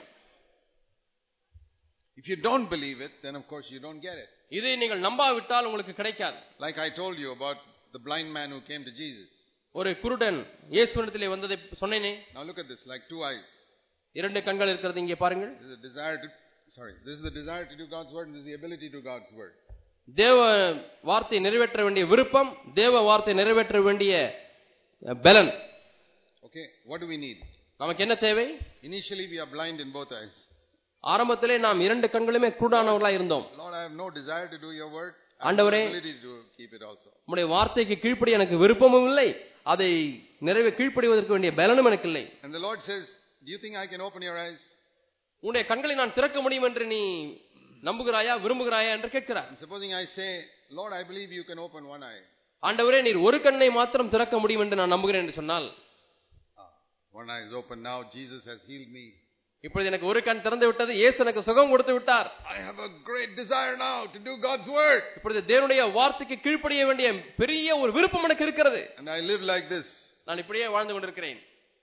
If you don't believe it, then of course you don't get it. இதை நீங்கள் நம்பாவிட்டால் உங்களுக்கு கிடைக்காது. Like I told you about the blind man who came to Jesus. ஒரு குருடன் இயேசுவிடத்திலே வந்ததை சொன்னேனே. Now look at this, like two eyes. இரண்டு கண்கள் இருக்கிறது இங்கே பாருங்கள். This is the desire to do God's word, and this is the ability to do God's word. தேவ வார்த்தை நிறைவேற்ற வேண்டிய விருப்பம், தேவ வார்த்தை நிறைவேற்ற வேண்டிய பலன். Okay, what do we need? நமக்கு என்ன தேவை? Initially we are blind in both eyes. ஆரம்பத்திலே நாம் இரண்டு கண்களுமே குருடானவர்களாய் இருந்தோம். Lord, I have no desire to do your word. ஆண்டவரே, உம்முடைய வார்த்தைக்கு கீழ்ப்படி எனக்கு விருப்பமும் இல்லை, அதை கீழ்ப்படிவதற்கு வேண்டிய பலனும் எனக்கு இல்லை. And the Lord says, do you think I can open your eyes? உன்னுடைய கண்களை நான் திறக்க முடியும் என்று நீ நம்புகிறாயா, விரும்புகிறாயா என்று கேட்கிறார். Supposing I say, Lord, I believe you can open one eye. ஆண்டவரே, நீர் ஒரு கண்ணை மாத்திரம் திறக்க முடியும் என்று நான் நம்புகிறேன் என்று சொன்னால், one eye is open now, Jesus has healed me. இப்பொழுது எனக்கு ஒரு கண் திறந்து விட்டது, இயேசு எனக்கு சுகம் கொடுத்து விட்டார். I have a great desire now to do God's word. இப்பொழுது தேவனுடைய வார்த்தைக்கு கீழ்ப்படிய வேண்டிய பெரிய ஒரு விருப்பம் எனக்கு இருக்கிறது. And I live like this. நான் இப்படியே வாழ்ந்து கொண்டிருக்கிறேன்.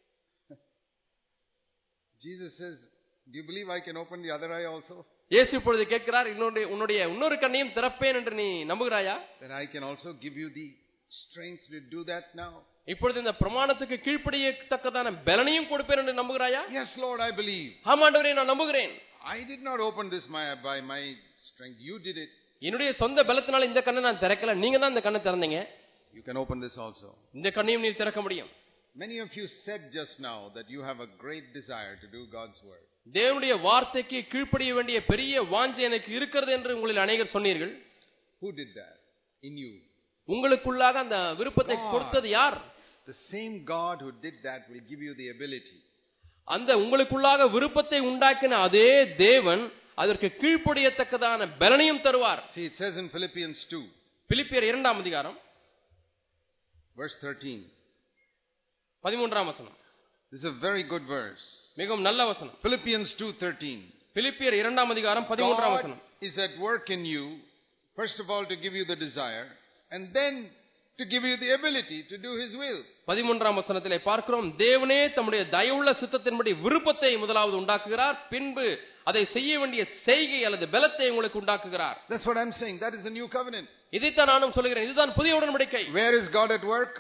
Jesus says, do you believe I can open the other eye also? இயேசு இப்பொழுது கேட்கிறார், உன்னுடைய இன்னொரு கண்ணையும் திறப்பேன் என்று நீ நம்புகிறாயா? That I can also give you the strength to do that now. இப்பொழுது இந்த பிரமாணத்துக்கு கீழ்ப்படியத்தக்கதான பலனையும் கொடுப்பேன் என்று நம்புகிறாயா? Yes, Lord, I believe. ஆமாண்டவரே, நான் நம்புகிறேன். I did not open this by my strength. You did it. என்னுடைய சொந்த பலத்தினால இந்த கண்ணை நான் திறக்கல, நீங்க தான் இந்த கண்ணை திறந்தீங்க. You can open this also. இந்த கண்ணையும் நீ திறக்க முடியும். Many of you said just now that you have a great desire to do God's word. தேவனுடைய வார்த்தைக்கு கீழ்ப்படிய வேண்டிய பெரிய வாஞ்சை எனக்கு இருக்கிறது என்று உங்களில் அநேகர் சொன்னீர்கள். Who did that in you? உங்களுக்குள்ளாக அந்த விருப்பத்தை கொடுத்தது யார்? The same God who did that will give you the ability. அந்த உங்களுக்குள்ளாக விருப்பத்தை உண்டாக்கின அதே தேவன் அதற்கு கீழ்ப்படியத்தக்கதான பலனையும் தருவார். See, it says in Philippians 2. பிலிப்பியர் 2ஆம் அதிகாரம் verse 13. 13ஆம் வசனம். This is a very good verse. மிகவும் நல்ல வசனம். Philippians 2:13. பிலிப்பியர் 2ஆம் அதிகாரம் 13ஆம் வசனம். God is at work in you, first of all to give you the desire, and then to give you the ability to do his will. 13ஆம் வசனத்திலே பார்க்கிறோம், தேவனே தம்முடைய தயவுள்ள சித்தத்தின்படி விருப்பத்தை முதலாவது உண்டாக்குகிறார், பின்பு அதை செய்ய வேண்டிய செய்கை அல்லது பலத்தை உங்களுக்கு உண்டாக்குகிறார். That's what I'm saying. That is the new covenant. இதைத்தான் நானும் சொல்கிறேன், இதுதான் புதிய உடன்படிக்கை. Where is God at work?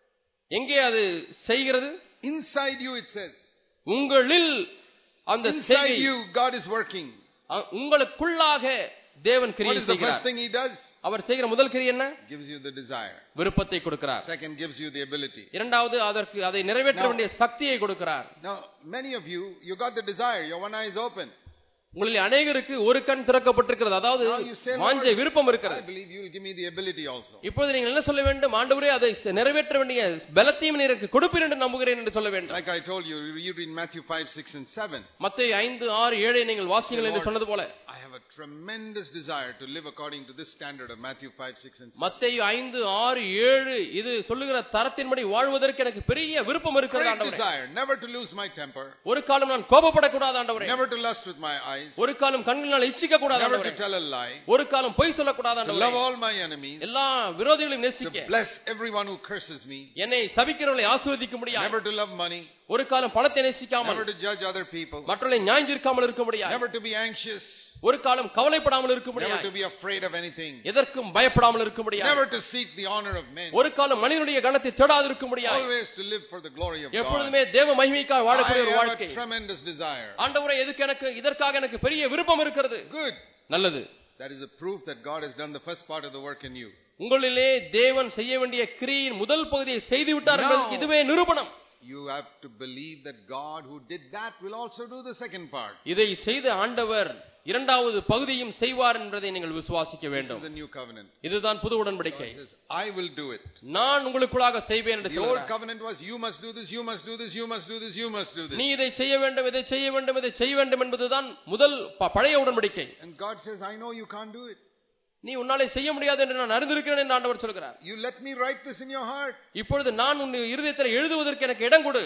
எங்கே அது செய்கிறது? Inside you, it says. உங்களில் அந்த செய்கை. Inside you God is working. உங்களுக்குள்ளாக தேவன் கிரியை செய்கிறார். What is the first thing he does? அவர் செய்கிற முதல் கிரியை என்ன? Gives you the desire. விருப்பத்தை கொடுக்கிறார். Second, gives you the ability. இரண்டாவது அதற்கு அதை நிறைவேற்ற வேண்டிய சக்தியை கொடுக்கிறார். Now many of you got the desire, your one eye is open. உங்களில் அநேகருக்கு ஒரு கண் திறக்கப்பட்டிருக்கிறது, அதாவது வாஞ்சை விருப்பம் இருக்கிறது. I believe you will give me the ability also. இப்போது நீங்கள் என்ன சொல்ல வேண்டும்? ஆண்டவரே, அதை நிறைவேற்ற வேண்டிய பலத்தையும் எனக்கு கொடுப்பீர் என்று நம்புகிறேன் என்று சொல்ல வேண்டும். Like I told you, you read Matthew 5, 6 and 7. மத்தேயு 5, 6, 7 நீங்கள் வாசியுங்கள் என்று சொன்னது போல, I have a tremendous desire to live according to this standard of Matthew 5, 6 and 7. மத்தேயு 5, 6, 7 இது சொல்லுகிற தரத்தின்படி வாழ்வதற்கு எனக்கு பெரிய விருப்பம் இருக்கிறது ஆண்டவரே. Desire never to lose my temper. ஒரு காலம் நான் கோபப்படக்கூடாது ஆண்டவரே. Never to lust with my eyes. ஒரு காலம் கண்களால் இச்சிக்க கூடாது ஆண்டவரே. Never to tell a lie. ஒரு காலம் பொய் சொல்லக்கூடாது ஆண்டவரே. To love all my enemies. எல்லா விரோதிகளையும் நேசிக்க. To bless everyone who curses me. என்னை சபிக்கிறவர்களை ஆசீர்வதிக்க முடியாது. Never to love money. ஒரு காலம் பணத்தை நேசிக்காமல். Never to judge other people. மற்றவர்களை நியாயம் தீர்க்காமல் இருக்க முடியாது. Never to be anxious. ஒரு காலம் கவலைப்படாமல் இருக்க முடியாது. Never to be afraid of anything. எதற்கும் பயப்படாமல் இருக்க முடியாது. Never to seek the honor of men. ஒரு காலம் மனிதனுடைய கனத்தை தேடாது இருக்க முடியாது. Always to live for the glory of God. எப்பொழுதுமே தேவ மகிமைக்காக வாழக்கூடிய ஒரு வாழ்க்கை. I have a tremendous desire. ஆண்டவரே, இதற்காக எனக்கு பெரிய விருப்பம் இருக்கிறது. Good. நல்லது. That is a proof that God has done the first part of the work in you. உங்களிலே தேவன் செய்ய வேண்டிய கிரியின் முதல் பகுதியை செய்து விட்டார் என்பதற்கு இதுவே நிரூபணம். You have to believe that God who did that will also do the second part. இதை செய்த ஆண்டவர் இரண்டாவது பகுதியும் செய்வார் என்பதை நீங்கள் விசுவாசிக்க வேண்டும். This is the new covenant. இதுதான் புது உடன்படிக்கை. I will do it. நான் உங்களுக்குள்ளாக செய்வேன் என்று சொல்றார். The old covenant was you must do this, you must do this, you must do this, you must do this. நீ இதை செய்ய வேண்டும், இதை செய்ய வேண்டும், இதை செய்ய வேண்டும் என்பதுதான் முதல் பழைய உடன்படிக்கை. And God says, I know you can't do it. நீ உன்னாலே செய்ய முடியாது என்று நான் அறிந்திருக்கிறேன் என்று ஆண்டவர் சொல்கிறார். You let me write this in your heart. இப்பொழுது நான் உன் இருதயத்தில் எழுதுவதற்கு எனக்கு இடம் கொடு.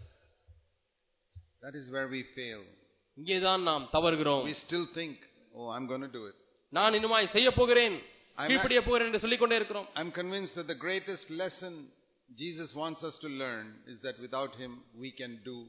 That is where we fail. இங்கேதான் நாம் தவறுகிறோம். We still think, oh, I'm going to do it. நான் இன்னுமாய் செய்ய போகிறேன், கீழ்ப்படிய போகிறேன் என்று சொல்லிக் கொண்டே இருக்கிறோம். I'm convinced that the greatest lesson Jesus wants us to learn is that without him we can do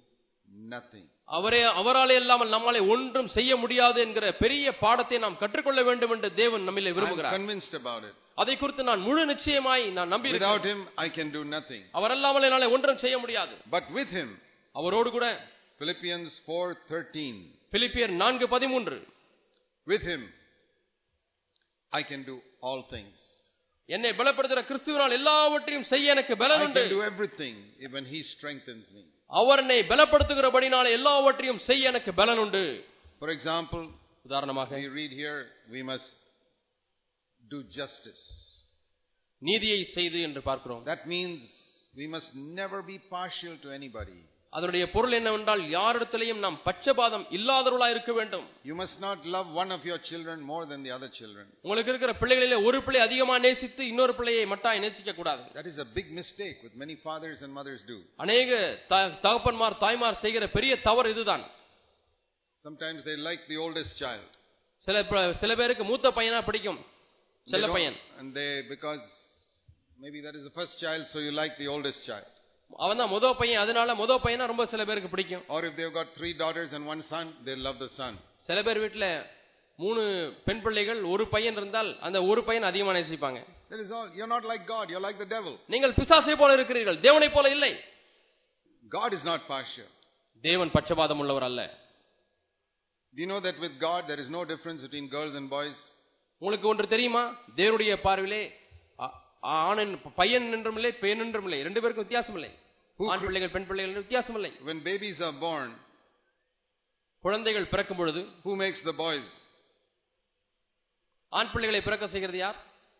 nothing. அவராலே இல்லாமல் நம்மாலே ஒன்றும் செய்ய முடியாது என்கிற பெரிய பாடத்தை நாம் கற்றுக்கொள்ள வேண்டும் என்று தேவன் நம்மிலே விரும்புகிறார். I am convinced about it. அதை குறித்து நான் முழு நிச்சயமாய் நான் நம்பியிருக்கிறேன். Without him I can do nothing. அவர் இல்லாமல் என்னாலே ஒன்றும் செய்ய முடியாது. But with him, அவரோடு கூட, Philippians 4:13, பிலிப்பியர் 4:13, with him I can do all things. என்னை பலப்படுத்துகிற கிறிஸ்துவினால் எல்லாவற்றையும் செய்ய எனக்கு பலன் உண்டு. I can do everything when he strengthens me. அவர் என்னை பலப்படுத்துகிறபடினால எல்லாவற்றையும் செய்ய எனக்கு பலன் உண்டு. For example, உதாரணமாக we read here, we must do justice. நீதியை செய்து என்று பார்க்கிறோம். That means we must never be partial to anybody. அதனுடைய பொருள் என்னவென்றால் யாரிடத்திலேயும் நாம் பட்சபாதம் இல்லாதவர்களாய் இருக்க வேண்டும். You must not love one of your children more than the other children. உங்களுக்கு இருக்கிற பிள்ளைகளிலே ஒரு பிள்ளை அதிகமா நேசித்து இன்னொரு பிள்ளையை மட்டாய் நேசிக்க கூடாது. That is a big mistake with many fathers and mothers do. அநேக தகப்பன்மார் தாய்மார் செய்கிற பெரிய தவறு இதுதான். Sometimes they like the oldest child. சில பேருக்கு மூத்த பையனா பிடிக்கும், செல்ல பையன். And they, because maybe that is the first child, so you like the oldest child. அவன் தான் முதல் பையன், அதனால முதல் பையனா ரொம்ப சில பேருக்கு பிடிக்கும். Or if they've got 3 daughters and 1 son, they love the son. சில பேர் வீட்ல 3 பெண் பிள்ளைகள் ஒரு பையன் இருந்தால் அந்த ஒரு பையன் அதிகமா நேசிப்பாங்க. That is all. You're not like God, you're like the devil. நீங்கள் பிசாசை போல இருக்கிறீர்கள், தேவனை போல இல்லை. God is not partial. தேவன் பட்சபாதம் உள்ளவர் அல்ல. Do you know that with God there is no difference between girls and boys? உங்களுக்கு ஒன்று தெரியுமா? தேவனுடைய பார்வையிலே ஆணன் பையன் என்றும் இல்லை, பெண் என்றும் இல்லை, ரெண்டு பேருக்கும் வித்தியாசம் இல்லை. ஆண் பிள்ளைகள் பெண் பிள்ளைகள் வித்தியாசம் இல்லை. When babies are born, குழந்தைகள் பிறக்கும் பொழுது who makes the boys? ஆண் பிள்ளைகளை பிறக்க செய்கிறது யார்?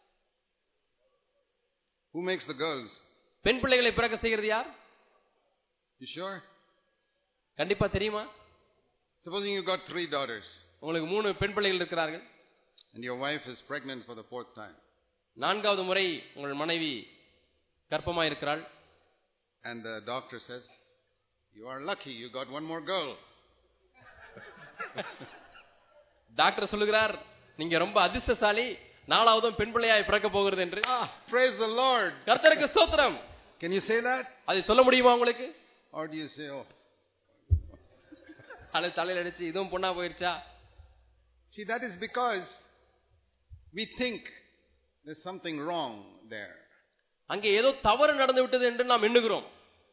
Who makes the girls? பெண் பிள்ளைகளை பிறக்க செய்கிறது யார்? You sure? கண்டிப்பா தெரியுமா? Supposing you got 3 daughters. உங்களுக்கு 3 பெண் பிள்ளைகள் இருக்கிறார்கள். And your wife is pregnant for the 4th time. 4வது முறை உங்கள் மனைவி கர்ப்பமாய் இருக்கிறாள். And the doctor says, you are lucky, you got 1 more girl. Doctor சொல்லுகிறார், நீங்க ரொம்ப அதிர்ஷ்டசாலி, 4வதும் பெண் பிள்ளையாய் பிறக்க போகிறது என்று. Praise the Lord. கர்த்தருக்கு ஸ்தோத்திரம். Can you say that? அதை சொல்ல முடியுமா உங்களுக்கு? Or do you say, oh, அல்லது தலையில அடிச்சு இதுவும் பொண்ணா போயிருச்சா? see, that is because we think there's something wrong there. அங்கே ஏதோ தவறு நடந்து விட்டது என்று நாம் எண்ணுகிறோம்.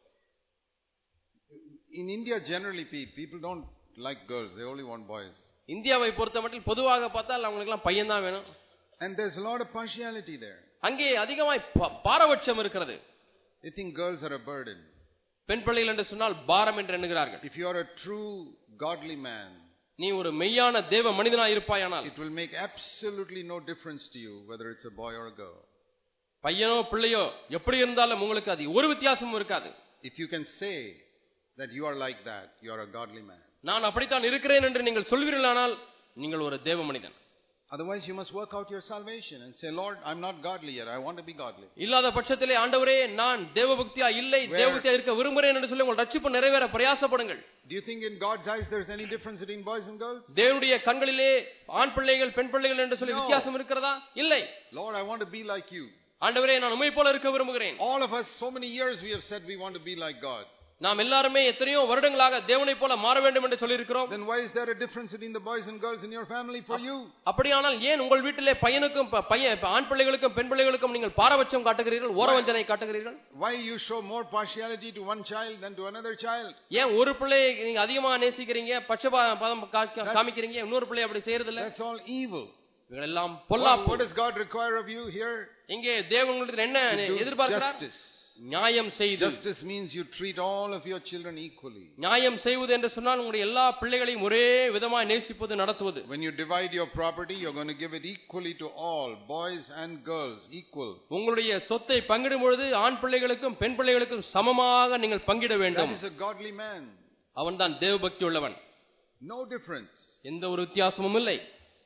In India generally people don't like girls, they only want boys. இந்தியாவை பொறுத்தமட்டில் பொதுவாக பார்த்தால் அவங்களுக்கு எல்லாம் பையன் தான் வேணும். And there's a lot of partiality there. அங்கே அதிகமாய் பாரபட்சம் இருக்கிறது. They think girls are a burden. பெண் பிள்ளைகள் என்று சொன்னால் பாரம் என்று எண்ணுகிறார்கள். If you are a true godly man, நீ ஒரு மெய்யான தேவ மனிதனாய் இருப்பாயானால் it will make absolutely no difference to you whether it's a boy or a girl. பையனோ பிள்ளையோ எப்படி இருந்தாலும் உங்களுக்கு அது ஒரு வித்தியாசமும் இருக்காது. If you can say that you are like that, you are a godly man. நான் அப்படித்தான் இருக்கிறேன் என்று நீங்கள் சொல்வீர்களானால் நீங்கள் ஒரு தேவ மனிதன். Otherwise you must work out your salvation and say, Lord, I'm not godly yet, I want to be godly. இல்லாத பட்சத்திலே ஆண்டவரே நான் தேவபக்தியா இல்லை, தேவபக்தியா இருக்க விரும்புகிறேன் என்று சொல்லி உங்கள் ரட்சிப்பு நிறைவேற பிரயாசப்படுங்கள். Do you think in God's eyes there's any difference between boys and girls? தேவனுடைய கண்களிலே ஆண் பிள்ளைகள் பெண் பிள்ளைகள் என்று சொல்லி வித்தியாசம் இருக்கிறதா? இல்லை. Lord, I want to be like you. ஆண்டவரே நான் உம்மை போல இருக்க விரும்புகிறேன். All of us, so many years we have said we want to be like God. நாம் எல்லாரும் எத்தனையோ வருடங்களாக தேவனை போல மாற வேண்டும் என்று சொல்லி இருக்கிறோம். Then why is there a difference between the boys and girls in your family for you? அப்படியானால் ஏன் உங்கள் வீட்டிலே பையனுக்கும் ஆண் பிள்ளைகளுக்கும் பெண் பிள்ளைகளுக்கும் நீங்கள் பாரபட்சம் காட்டுகிறீர்கள், ஓரவஞ்சனை காட்டுகிறீர்கள்? Why you show more partiality to one child than to another child? ஏன் ஒரு பிள்ளையை நீங்க அதிகமா நேசிக்கிறீங்க, பட்சபாதம் காமிக்கிறீங்க, இன்னொரு பிள்ளை அப்படி செய்யறது இல்ல? That's all evil. இதெல்லாம் பொல்லாப்பு. What does God require of you here? இங்கே தேவன் உங்களுக்கு என்ன எதிர்பார்க்கிறார்? நியாயம் செய்து. Justice means you treat all of your children equally. நியாயம் செய்வது என்று சொன்னால் உங்களுடைய எல்லா பிள்ளைகளையும் ஒரே விதமாய் நேசிப்பது, நடத்துவது. When you divide your property, you're going to give it equally to all, boys and girls, equal. உங்களுடைய சொத்தை பங்கிடும் பொழுது ஆண் பிள்ளைகளுக்கும் பெண் பிள்ளைகளுக்கும் சமமாக நீங்கள் பங்கிட வேண்டும். That is a godly man. அவன்தான் தேவபக்தி உள்ளவன். No difference. எந்த ஒரு வித்தியாசமும் இல்லை.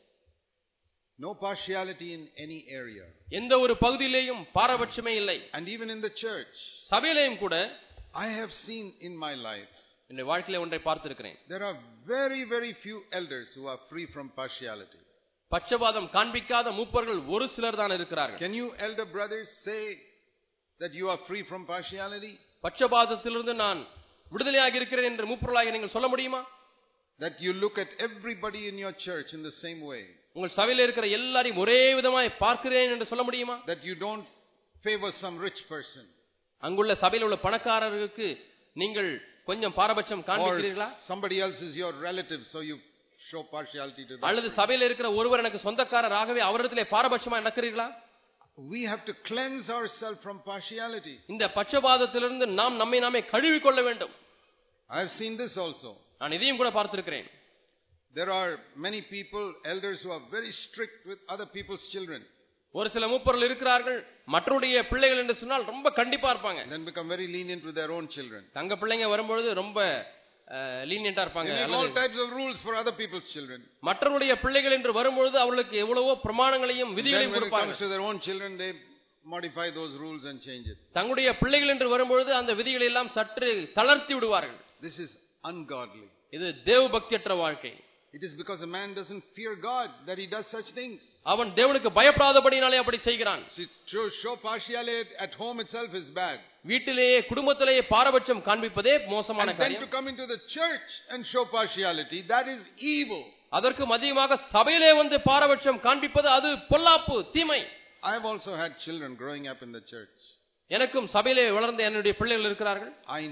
No partiality in any area. எந்த ஒரு பகுதியிலேயும் பாரபட்சமே இல்லை. And even in the church, சபையிலேயும் கூட I have seen in my life, என்னுடைய வாழ்க்கையிலே ஒன்றை பார்த்திருக்கிறேன். there are very very few elders who are free from partiality. பட்சபாதம் காண்பிக்காத மூப்பர்கள் ஒரு சிலர் தான் இருக்கிறார்கள். Can you elder brothers say that you are free from partiality? பட்சபாதத்திலிருந்து நான் விடுதலையாக இருக்கிறேன் என்று மூப்பொருளாக நீங்கள் சொல்ல முடியுமா? That you look at everybody in your church in the same way. உங்கள் சபையில் இருக்கிற எல்லாரையும் ஒரே விதமாய் பார்க்கிறேன் என்று சொல்ல முடியுமா? That you don't favor some rich person. அங்குள்ள சபையில் உள்ள பணக்காரருக்கு நீங்கள் கொஞ்சம் பாரபட்சம் காண்பிக்கிறீர்களா? Or somebody else is your relative, so you show partiality to them. அல்லது சபையில் இருக்கிற ஒருவர் எனக்கு சொந்தக்காரர் ஆகவே அவரிடத்திலே பாரபட்சமா நடக்கிறீர்களா? We have to cleanse ourselves from partiality. இந்த பட்சபாதத்திலிருந்து நாம் நம்மை நாமே கழுவிக் கொள்ள வேண்டும். I have seen this also. நான் இதையும் கூட பார்த்திருக்கிறேன். There are many people, elders, who are very strict with other people's children. ஒரு சில மூப்பர்கள் இருக்கிறார்கள், மற்றவருடைய பிள்ளைகள் என்று சொன்னால் ரொம்ப கண்டிப்பா இருப்பாங்க. Then become very lenient with their own children. தங்க பிள்ளைங்க வரும்போது ரொம்ப லீனியன்ட்டா இருப்பாங்க. All types of rules for other people's children. மற்றவருடைய பிள்ளைகள் என்று வரும்போது அவர்களுக்கு எவ்வளவோ பிரமாணங்களையும் விதிகளையும் கொடுப்பாங்க. When it comes to their own children, they modify those rules and change it. தங்களுடைய பிள்ளைகள் என்று வரும்போது அந்த விதிகளை எல்லாம் சற்று தளர்த்தி விடுவார்கள். This is ungodly. இது தேவபக்தியற்ற வாழ்க்கை. It is because a man doesn't fear God that he does such things. அவன் தேவனுக்கு பயப்படாதபடினாலே அப்படி செய்கிறான். To show partiality at home itself is bad. வீட்டிலேயே குடும்பத்திலேயே பாரபட்சம் காண்பிப்பதே மோசமான காரியம். And then to come into the church and show partiality, that is evil. அதற்கு மதியமாக சபையிலே வந்து பாரபட்சம் காண்பிப்பது அது பொல்லாப்பு, தீமை. I have also had children growing up in the church. எனக்கும் சபையிலே வளர்ந்த என்னுடைய பிள்ளைகள் இருக்கிறார்கள். I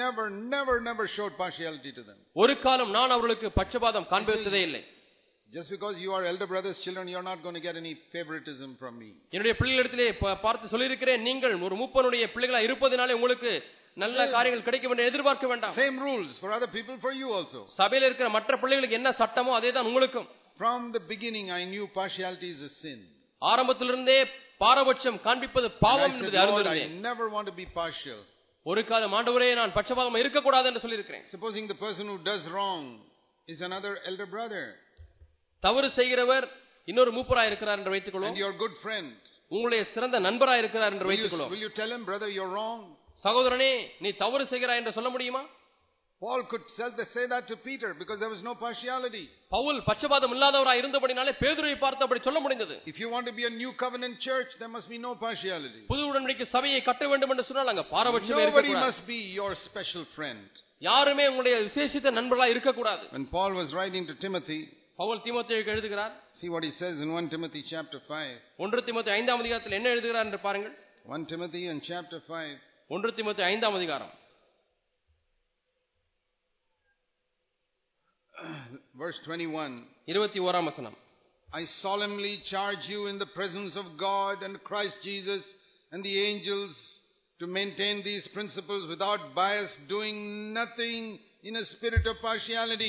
never showed partiality to them. ஒரு காலம் நான் அவர்களுக்கு பட்சபாதம் காண்பித்ததே இல்லை. Just because you are elder brother's children, you are not going to get any favoritism from me. என்னுடைய பிள்ளைகளிடத்திலே பார்த்து சொல்லியிருக்கிறேன், நீங்கள் ஒரு மூப்பனுடைய பிள்ளைகளா இருப்பதனாலே உங்களுக்கு நல்ல காரியங்கள் கிடைக்கும் என்று எதிர்பார்க்க வேண்டாம். Same rules for other people, for you also. சபையில இருக்கிற மற்ற பிள்ளைகளுக்கு என்ன சட்டமோ அதேதான் உங்களுக்கும். From the beginning I knew partiality is a sin. ஆரம்பத்திலிருந்தே பாரபட்சம் காண்பிப்பது பாவம் என்பதை அறிந்திருந்தேன். I never want to be partial. ஒரு காலம் ஆண்டவரே நான் பட்சபாதம் இருக்க கூடாது என்று சொல்லியிருக்கிறேன். Supposing the person who does wrong is another elder brother. தவறு செய்கிறவர் இன்னொரு மூப்பராய் இருக்கிறார் என்று வைத்துக்கொள்வோம். And your good friend. உங்களுடைய சிறந்த நண்பராய் இருக்கிறார் என்று வைத்துக்கொள்வோம். Will you tell him, brother, you're wrong? சகோதரனே நீ தவறு செய்கிறாய் என்று சொல்ல முடியுமா? Paul could say that to Peter because there was no partiality. Pavul பட்சபாதம் இல்லாதவராய் இருந்தபடினாலே பேதுருவை பார்த்து அப்படி சொல்ல முடிந்தது. If you want to be a new covenant church, there must be no partiality. புது உடன்படிக்கை சபையை கட்ட வேண்டும் என்று சொன்னால் அங்க பாரபட்சமே இருக்க கூடாது. Nobody must be your special friend. யாருமே உங்களுடைய விசேஷித்த நண்பர்களாய் இருக்க கூடாது. When Paul was writing to Timothy, Pavul தீமோத்தேயுக்கு எழுதுகிறார். See what he says in 1 Timothy chapter 5. 1 தீமோத்தேயு 5ஆம் அதிகாரத்தில் என்ன எழுதுகிறார் என்று பாருங்கள். 1 Timothy and chapter 5. 1 தீமோத்தேயு 5ஆம் அதிகாரம் verse 21. 21ஆம் வசனம். I solemnly charge you in the presence of God and Christ Jesus and the angels to maintain these principles without bias, doing nothing in a spirit of partiality.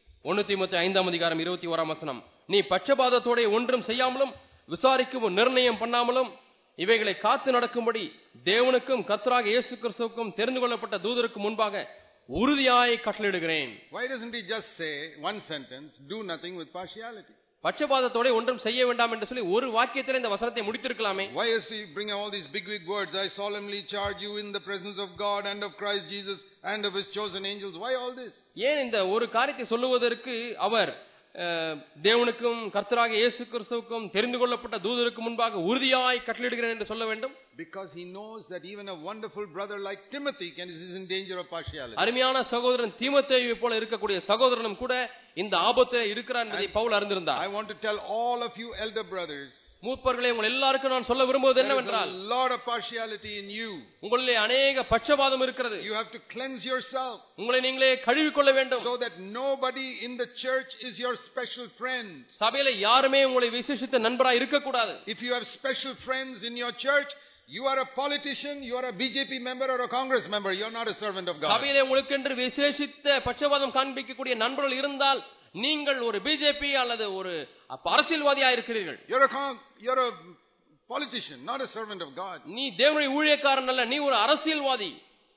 1 தீமோத்தேயு 5ஆம் அதிகாரம் 21ஆம் வசனம். நீ பட்சபாதத்தோட ஒன்றும் செய்யாமலும் விசாரிக்கவும் நிர்ணயம் பண்ணாமலும் இவைகளை காத்து நடக்கும்படி தேவனுக்கும் கர்த்தராகிய இயேசு கிறிஸ்துவுக்கும் தெரிந்து கொள்ளப்பட்ட தூதருக்கு முன்பாக உறுதியாய் கட்டளையிடுகிறேன். Why doesn't he just say one sentence, do nothing with partiality? பட்சபாதத்தோட ஒன்றும் செய்ய வேண்டாம் என்று சொல்லி ஒரு வாக்கியத்தில் இந்த வசனத்தை முடித்திருக்கலாமே. Why is he bringing all these big words? I solemnly charge you in the presence of God and of Christ Jesus and of his chosen angels. Why all this? ஏன் இந்த ஒரு காரியத்தை சொல்லுவதற்கு அவர் தேவனுக்கும் கர்த்தராகிய இயேசு கிறிஸ்துவுக்கும் தெரிந்து கொள்ளப்பட்ட தூதருக்கு முன்பாக உறுதியாய் கட்டளையிடுகிறேன் என்று சொல்ல வேண்டும்? Because he knows that even a wonderful brother like Timothy is in danger of partiality. அருமையான சகோதரன் தீமோத்தேயுவை போல இருக்கக்கூடிய சகோதரனும் கூட இந்த ஆபத்தில் இருக்கிறார் என்பதை பவுல் அறிந்திருந்தார். I want to tell all of you elder brothers, மூப்பர்களே உங்கள் எல்லாருக்கும் நான் சொல்ல விரும்புவது என்னவென்றால், there is a lot of partiality in you. உங்களிலே अनेक பட்சபாதம் இருக்கிறது. You have to cleanse yourself. உங்களை நீங்களே கழுவிக் கொள்ள வேண்டும். So that nobody in the church is your special friend. சபையிலே யாருமே உங்களை விசேஷித்த நண்பராய் இருக்க கூடாது. If you have special friends in your church, you are a politician, you are a BJP member or a Congress member, you are not a servant of God. சபையிலே உங்களுக்கு என்று விசேஷித்த பட்சபாதம் காண்பிக்கக்கூடிய நண்பர்கள் இருந்தால் நீங்கள் ஒரு பிஜேபி அல்லது ஒரு அரசியல்வாதியா இருக்கிறீர்கள். You're a politician, not a servant of God. நீ தேவனுடைய ஊழியக்காரன் அல்ல, நீ ஒரு அரசியல்வாதி.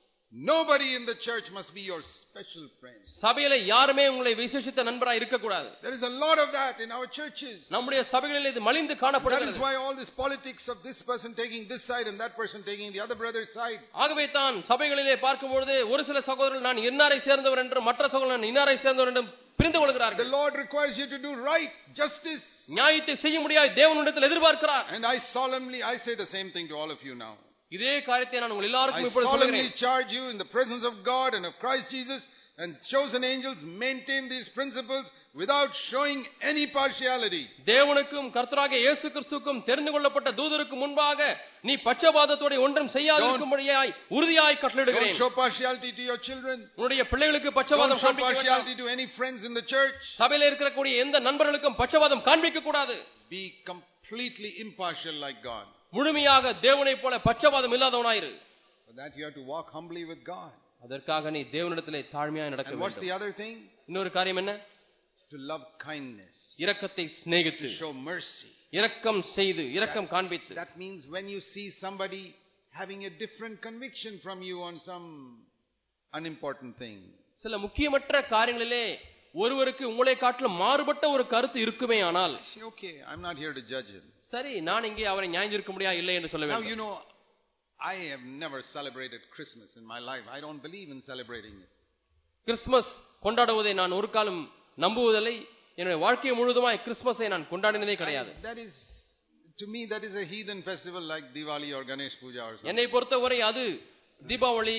Nobody in the church must be your special friend. சபையிலே யாருமே உங்களை விசேஷித்த நண்பராய் இருக்க கூடாது. There is a lot of that in our churches. நம்முடைய சபைகளில் இது மலிந்து காணப்படுகிறது. That is why all this politics of this person taking this side and that person taking the other brother's side. ஆகவே தான் சபைகளிலே பார்க்கும்போது ஒரு சில சகோதரர்கள் நான் இன்னாரை சேர்ந்தவர் என்று மற்ற சகோதரர்கள் நான் இன்னாரை சேர்ந்தவர் என்று பிரிந்து கொள்கிறார்கள். The Lord requires you to do right, justice. நியாயத்தை செய்ய முடியாது தேவனிடத்தில் எதிர்பார்க்கிறார். And I say the same thing to all of you now. இதே காரியத்தை நான் உங்கள் எல்லாருக்கும் I இப்பொழுது solemnly சொல்கிறேன். charge you in the presence of God and of Christ Jesus and chosen angels, maintain these principles without showing any partiality. தேவனுக்கும் கர்த்தராகிய இயேசு கிறிஸ்துவுக்கும் தெரிந்து கொள்ளப்பட்ட தூதருக்கு முன்பாக நீ பட்சபாதத்தோட ஒன்றும் செய்யாதிருக்கும்படியாய் உறுதியாய் கட்டளையிடுகிறேன். Don't show partiality to your children. உன்னுடைய பிள்ளைகளுக்கு Don't பட்சபாதம் show காண்பிக்க வேண்டாம். partiality to any friends in the church. சபையில இருக்கக்கூடிய எந்த நண்பர்களுக்கும் பட்சபாதம் காண்பிக்க கூடாது. Be completely impartial like God. முழுமையாக தேவனைப் போல பட்சபாதம் இல்லாதவனாயிரு. For that you have to walk humbly with God. அதற்காக நீ தேவனிடத்திலே தாழ்மையாய் நடக்க And what's வேண்டும். the other thing? இன்னொரு காரியம் என்ன? To love kindness. இரக்கத்தை சிநேகித்து, To show mercy. இரக்கம் செய்து, இரக்கம் காண்பித்து. That means when you see somebody having a different conviction from you on some unimportant thing. சில முக்கியமற்ற காரியங்களிலே ஒருவருக்கு உங்களை காட்டிலும் மாறுபட்ட ஒரு கருத்து இருக்குமே ஆனால், Say, okay, I'm not here to judge him. சரி, நான் இங்கே அவரை நியாயந்திருக்க முடியாது இல்லை என்று சொல்ல Now, வேண்டும். you know, I have never celebrated Christmas in my life. I don't believe in celebrating it. Christmas கொண்டாடுவதை நான் ஒரு காலம் நம்புவதில்லை. என்னுடைய வாழ்க்கை முழுவதுமாய் கிறிஸ்துமஸை நான் கொண்டாடினதே கிடையாது. That is, to me, that is a heathen festival like Diwali or Ganesh Puja or something. என்னை பொறுத்தவரை அது தீபாவளி,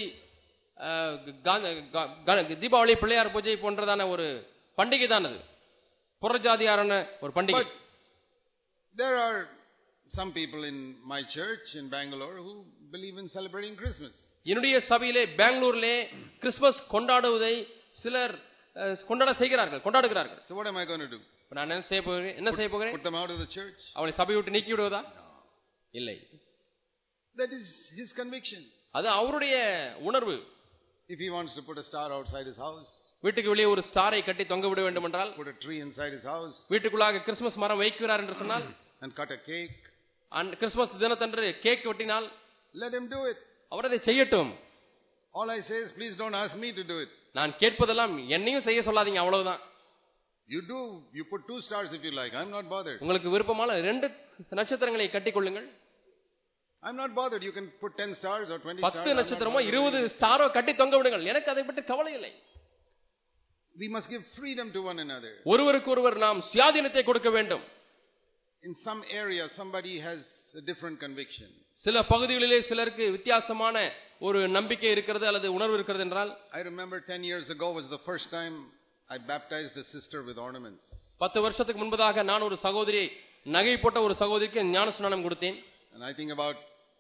தீபாவளி பிள்ளையார் பூஜை போன்றதான ஒரு பண்டிகை தான். அது புறஜாதியாரான ஒரு பண்டிகை. But there are some people in my church in Bangalore who believe in celebrating Christmas. என்னுடைய சபையிலே பெங்களூரிலே கிறிஸ்துமஸ் கொண்டாடுவதை சிலர் கொண்டாடுகிறார்கள். So what am I going to do? நான் என்ன செய்ய போகிறேன்? Put them out of the church? அவளை சபையை விட்டு நீக்கி விடுவதா? இல்லை. That is his conviction. அது அவருடைய உணர்வு. If he wants to put a star outside his house, வீட்டுக்கு வெளியே ஒரு ஸ்டாரை கட்டி தொங்க விட வேண்டும் என்றால், put a tree inside his house, வீட்டுக்குள்ளாக கிறிஸ்துமஸ் மரம் வைக்கிறார் என்று சொன்னால், and cut a cake, Christmas தினத்தன்று கேக் வெட்டினால், let him do it. அவர் அதை செய்யட்டும். All I say is, please don't ask me to do it. நான் கேட்பதெல்லாம் என்னையும் செய்ய சொல்லாதீங்க, அவ்வளவுதான். You do, you put 2 stars if you like. I'm not bothered. உங்களுக்கு விருப்பமான 2 நட்சத்திரங்களை கட்டிக்கொள்ளுங்கள். I'm not bothered. You can put 10 stars or 20 stars. 10 நட்சத்திரமோ 20 ஸ்டாரோ கட்டி தொங்க விடுங்கள். எனக்கு அதை பற்றி கவலை இல்லை. We must give freedom to one another. ஒருவருக்கு ஒருவர் நாம் சுயாதீனத்தை கொடுக்க வேண்டும். In some area somebody has a different conviction. சில பகுதிகளிலே சிலருக்கு வித்தியாசமான ஒரு நம்பிக்கை இருக்கிறது அல்லது உணர்வு இருக்கிறது என்றால், I remember 10 years ago was the first time I baptized a sister with ornaments. 10 வருஷத்துக்கு முன்பதாக நான் ஒரு சகோதரியை, நகை போட்ட ஒரு சகோதரிக்கு ஞானஸ்நானம் கொடுத்தேன். And I think about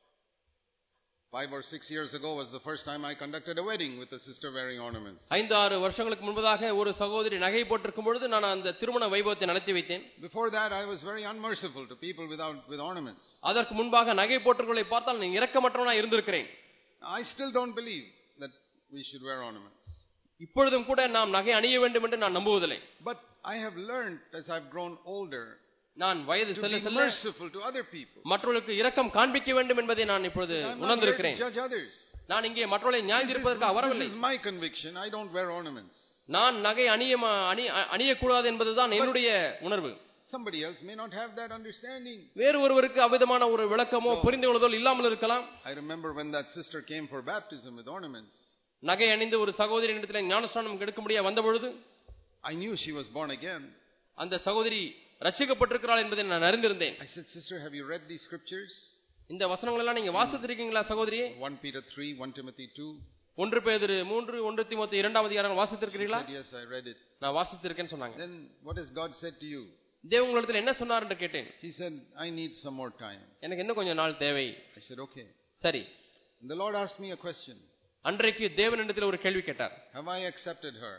5 or 6 years ago was the first time I conducted a wedding with a sister wearing ornaments. 5-6 வருஷங்களுக்கு முன்பதாக ஒரு சகோதரி நகை போட்டிருக்கும் பொழுது நான் அந்த திருமண வைபவத்தை நடத்தி வைத்தேன். Before that I was very unmerciful to people with ornaments. அதற்கு முன்பாக நகை போட்டவர்களை பார்த்தால் நான் இரக்கமற்றவனாய் இருந்திருக்கிறேன். I still don't believe that we should wear ornaments. இப்பொழுதும் கூட நாம் நகை அணிய வேண்டும் என்று நான் நம்புவதில்லை. But I have learned as I've grown older நான் வயது to செல்ல be செல்ல merciful to other people. மற்றவர்களுக்கு இரக்கம் காண்பிக்க வேண்டும் என்பதை நான் இப்பொழுது I'm not here to உணர்ந்திருக்கிறேன். judge others. நான் இங்கே மற்றவர்களை நியாயந்தீர்ப்பதற்காக வரவில்லை. This is my conviction. I don't wear ornaments. நான் நகை அணியக்கூடாது என்பதுதான் என்னுடைய உணர்வு. Somebody else may not have that understanding. வேறு ஒருவருக்கு அவ்விதமான ஒரு விளக்கமோ புரிந்து கொள்ளுதல் இல்லாமல் இருக்கலாம். I remember when that sister came for baptism with ornaments. நகை அணிந்து ஒரு சகோதரி இடத்திலே ஞானஸ்நானம் எடுக்க முடியாது வந்த பொழுது, I knew she was born again. அந்த சகோதரி ரட்சிக்கப்பட்டிருக்கிறாள் என்பதை நான் அறிந்திருந்தேன். I said, sister, have you read these scriptures? இந்த வசனங்கள் எல்லாம் நீங்க வாசித்திருக்கீங்களா சகோதரியே? 1 Peter 3, 1 Timothy 2. 1 பேதுரு 3, 1 தீமோத்தேயு 2ஆம் அதிகாரம் வாசித்திருக்கிறீங்களா? She said, yes, I read it. நான் வாசித்திருக்கேன்னு சொன்னாங்க. Then what has God said to you? தேவன் உங்களிடத்தில் என்ன சொன்னார் என்று கேட்டேன். He said, I need some more time. எனக்கு இன்னும் கொஞ்சம் நாள் தேவை. I said, okay. சரி. And the Lord asked me a question. அன்றைக்கு தேவனிடத்தில் ஒரு கேள்வி கேட்டார். Have I accepted her?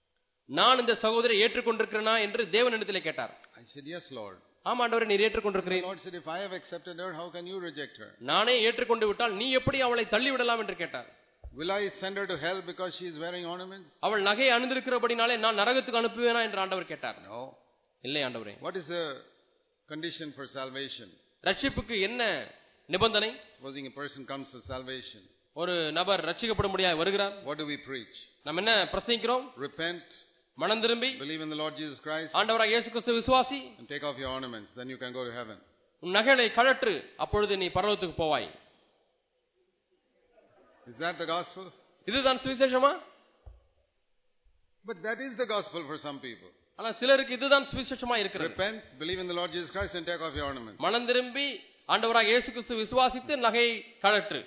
நான் இந்த சகோதரியை ஏற்றுக்கொண்டிருக்கிறேனா என்று தேவனிடத்தில் கேட்டார். I said, yes, Lord. ஆமா ஆண்டவரே, நீர் The ஏற்றுக்கொண்டிருக்கிறீர். Lord said, if I have accepted her, how can you reject her? நானே ஏற்றுக்கொண்டு விட்டால் நீ எப்படி அவளை தள்ளி விடலாம் என்று கேட்டார். Will I send her to hell because she is wearing ornaments? அவள் நகை அணிந்திருக்கிறபடினாலே நான் நரகத்துக்கு அனுப்புவேனா என்று ஆண்டவர் கேட்டார். No. இல்லை ஆண்டவரே. What is the condition for salvation? ரட்சிப்புக்கு என்ன நிபந்தனை? Supposing a person comes for salvation. ஒரு நபர் ரட்சிக்கப்படும்படியாக வருகிறார். What do we preach? நாம் என்ன பிரசங்கிக்கிறோம்? Repent, மனம் திரும்பி believe in the Lord Jesus Christ, ஆண்டவராகிய இயேசு கிறிஸ்து விசுவாசி, and take off your ornaments. Then you can go to heaven. உன் நகைகளை கழற்று, அப்பொழுது நீ பரலோகத்துக்கு போவாய். Is that the gospel? இதுதான் சுவிசேஷமா? But that is the gospel for some people. ஆனா சிலருக்கு இதுதான் சுவிசேஷமா இருக்கிறது. Repent, believe in the Lord Jesus Christ, and take off your ornaments. மனம் திரும்பி ஆண்டவராக இயேசு கிறிஸ்து விசுவாசித்து நகையை கழற்று.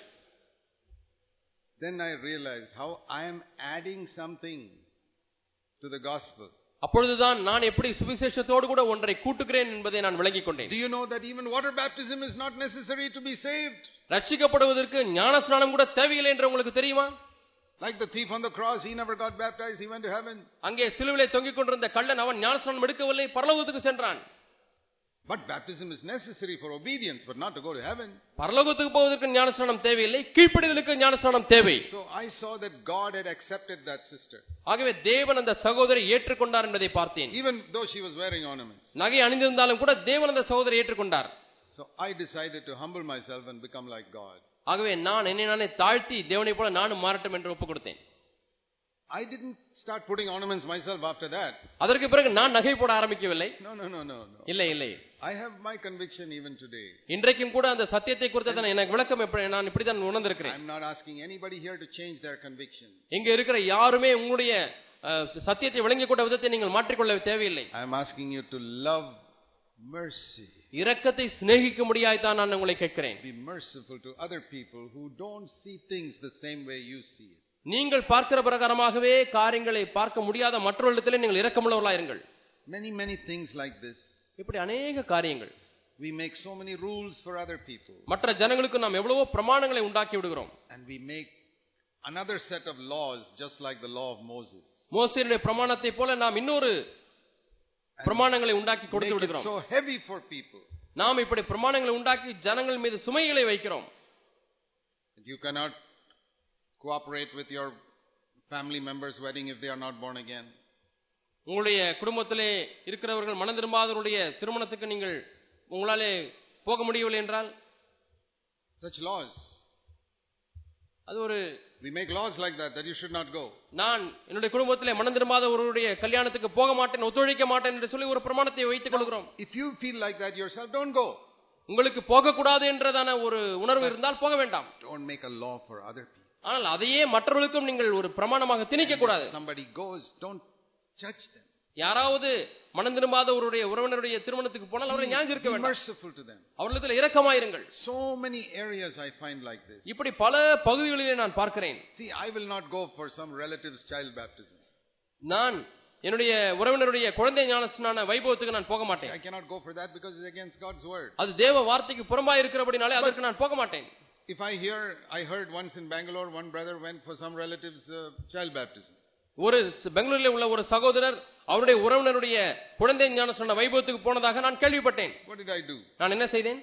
Then I realized how I am adding something to the gospel. அப்பொழுதுதான் நான் எப்படி சுவிசேஷத்தோடு கூட ஒன்றை கூட்டுகிறேன் என்பதை நான் விளங்கிக் கொண்டேன். Do you know that even water baptism is not necessary to be saved? ரட்சிக்கப்படுவதற்கு ஞானஸ்நானம் கூட தேவையில்லை என்று உங்களுக்கு தெரியுமா? Like the thief on the cross, he never got baptized, he went to heaven. அங்கே சிலுவையிலே தொங்கிக் கொண்டிருந்த கள்ளன் அவன் ஞானஸ்நானம் எடுக்கவில்லை, பரலோகத்துக்கு சென்றான். But baptism is necessary for obedience, but not to go to heaven. பரலோகத்துக்கு போவதற்கு ஞானஸ்நானம் தேவையில்லை, கீழ்ப்படிதலுக்கு ஞானஸ்நானம் தேவை. So I saw that God had accepted that sister. ஆகவே தேவன் அந்த சகோதரியை ஏற்றுக்கொண்டார் என்பதை பார்த்தேன். Even though she was wearing ornaments. நகை அணிந்திருந்தாலும் கூட தேவன் அந்த சகோதரியை ஏற்றுக்கொண்டார். So I decided to humble myself and become like God. ஆகவே நான் என்னை நானே தாழ்த்தி தேவனை போல நானும் மாறட்டும் என்று ஒப்புக் கொடுத்தேன். I didn't start putting ornaments myself after that. அதற்கு பிறகு நான் நகை போட ஆரம்பிக்கவில்லை. No. இல்லை இல்லை. I have my conviction even today. இன்றைக்கும் கூட அந்த சத்தியத்தை குறித்து எனக்கு விளக்கம் நான் இப்படி தான் உணர்ந்திருக்கிறேன். I'm not asking anybody here to change their conviction. இங்க இருக்கிற யாருமே உங்களுடைய சத்தியத்தை விளங்கிக் கொண்ட விதத்தை நீங்கள் மாற்றிக்கொள்ள தேவையில்லை. I'm asking you to love mercy. இரக்கத்தை சிநேகிக்கும்படியாய் தான் நான் உங்களை கேட்கிறேன். Be merciful to other people who don't see things the same way you see it. நீங்கள் பார்க்கிற பிரகாரமாகவே காரியங்களை பார்க்க முடியாத மற்றவர்களிடத்திலே நீங்கள் இரக்கமுள்ளவர்களாய் இருங்கள். Many things like this. இப்படி अनेक காரியங்கள். We make so many rules for other people. மற்ற ஜனங்களுக்கு நாம் எவ்வளவோ பிரமாணங்களை உண்டாக்கி விடுகிறோம். And we make another set of laws just like the law of Moses. மோசேயுடைய பிரமாணத்தை போல நாம் இன்னொரு பிரமாணங்களை உண்டாக்கி கொடுத்து விடுகிறோம். So heavy for people. நாம் இப்படி பிரமாணங்களை உண்டாக்கி ஜனங்கள் மீது சுமைகளை வைக்கிறோம். You cannot cooperate with your family members' wedding if they are not born again. உங்களுடைய குடும்பத்திலே இருக்கிறவர்கள் மனம் திரும்பாதவருடைய திருமணத்துக்கு நீங்கள் உங்களாலே போக முடியவில்லை என்றால் such laws, அது ஒரு we make laws like that you should not go. நான் என்னுடைய குடும்பத்திலே மனம் திரும்பாதவருடைய கல்யாணத்துக்கு போக மாட்டேன், ஒத்துழைக்க மாட்டேன் என்று சொல்லி ஒரு பிரமாணத்தை வைத்துக் கொள்கிறோம். If you feel like that yourself, don't go. உங்களுக்கு போக கூடாது என்றதான ஒரு உணர்வு இருந்தால் போக வேண்டாம். Don't make a law for other people. ஆனால் அதையே மற்றவர்களுக்கும் நீங்கள் ஒரு பிரமாணமாக திணிக்க கூடாது. Somebody goes, don't judge them. யாராவது மனம் திரும்பாதவருடைய உறவினருடைய திருமணத்துக்கு போனால் அவரை நியாயம் தீர்க்க வேண்டாம். Merciful to them. அவர்களிடத்தில் இரக்கமாயிருங்கள். So many areas I find like this. இப்படி பல பகுதிகளிலே நான் பார்க்கிறேன். See, I will not go for some relative's child baptism. நான் என்னுடைய உறவினருடைய குழந்தை ஞானஸ்நான வைபவத்துக்கு நான் போக மாட்டேன். I cannot go for that because it's against God's word. அது தேவ வார்த்தைக்கு புறம்பாய் இருக்கிறபடினாலே அதற்கு நான் போக மாட்டேன். If I heard once in Bangalore, one brother went for some relative's child baptism. ஒரு பெங்களூரிலே உள்ள ஒரு சகோதரர் அவருடைய உறவினருடைய குழந்தை ஞானஸ்நான வைபவத்துக்கு போனதாக நான் கேள்விப்பட்டேன். What did I do? நான் என்ன செய்தேன்?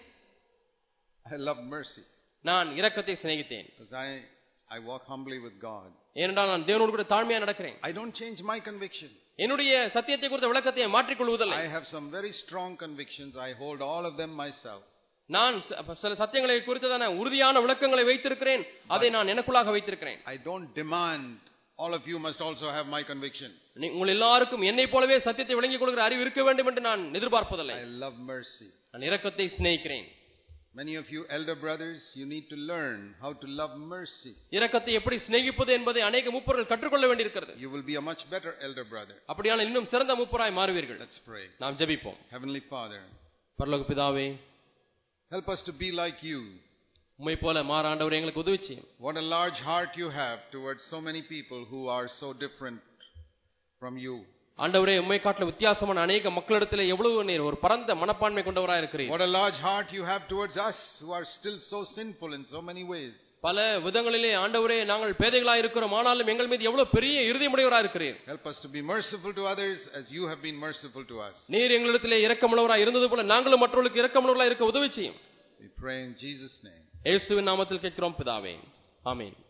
I love mercy. நான் இரக்கத்தை சிநேகித்தேன். Because I walk humbly with God. ஏனென்றால் நான் தேவனோடு கூட தாழ்மையா நடக்கிறேன். I don't change my conviction. என்னுடைய சத்தியத்தை குறித்த விளக்கத்தை மாற்றிக் கொள்வதில்லை. I have some very strong convictions. I hold all of them myself. நான் சில சத்தியங்களை குறித்ததான உறுதியான விளக்கங்களை வைத்திருக்கிறேன், அதை நான் எனக்குள்ளாக வைத்திருக்கிறேன். I don't demand all of you must also have my conviction. உங்கள் எல்லாருக்கும் என்னை போலவே சத்தியத்தை விளங்கிக் கொள்கிற அறிவு இருக்க வேண்டும் என்று நான் எதிர்பார்ப்பதில்லை. I love mercy. நான் இரக்கத்தை சிநேகிக்கிறேன். Many of you elder brothers, you need to learn how to love mercy. இரக்கத்தை எப்படி சிநேகிப்பது என்பதை अनेक மூப்பர்கள் கற்றுக்கொள்ள வேண்டியிருக்கிறது. You will be a much better elder brother. அப்படியான இன்னும் சிறந்த மூப்பராய் மாறுவீர்கள். Let's pray. நாம் ஜெபிப்போம். Heavenly Father, பரலோக பிதாவே, help us to be like you. உம்மை போல மாற ஆண்டவரே எங்களுக்கு உதவி செய்யும். What a large heart you have towards so many people who are so different from you. ஆண்டவரே, உம்மை காட்டிலும் வித்தியாசமான अनेक மக்களிடத்திலே எவ்வளவு நீர் ஒரு பரந்த மனப்பான்மை கொண்டவராய் இருக்கிறீர். What a large heart you have towards us who are still so sinful in so many ways. பல விதங்களிலே ஆண்டவரே நாங்கள் பேதைகளாய் இருக்கிறோம், ஆனாலும் எங்கள் மீது எவ்வளவு பெரிய இருதயமுடையவராய் இருக்கிறீர். Help us to be merciful to others as you have been merciful to us. நீர் எங்களிடத்திலே இரக்கமுள்ளவராய் இருந்தது போல நாங்களும் மற்றவர்களுக்கு இரக்கமுள்ளவர்களாய் இருக்க உதவி செய்யும். We pray in Jesus' name. இயேசுவின் நாமத்தில் கேட்கிறோம் பிதாவே. ஆமென்.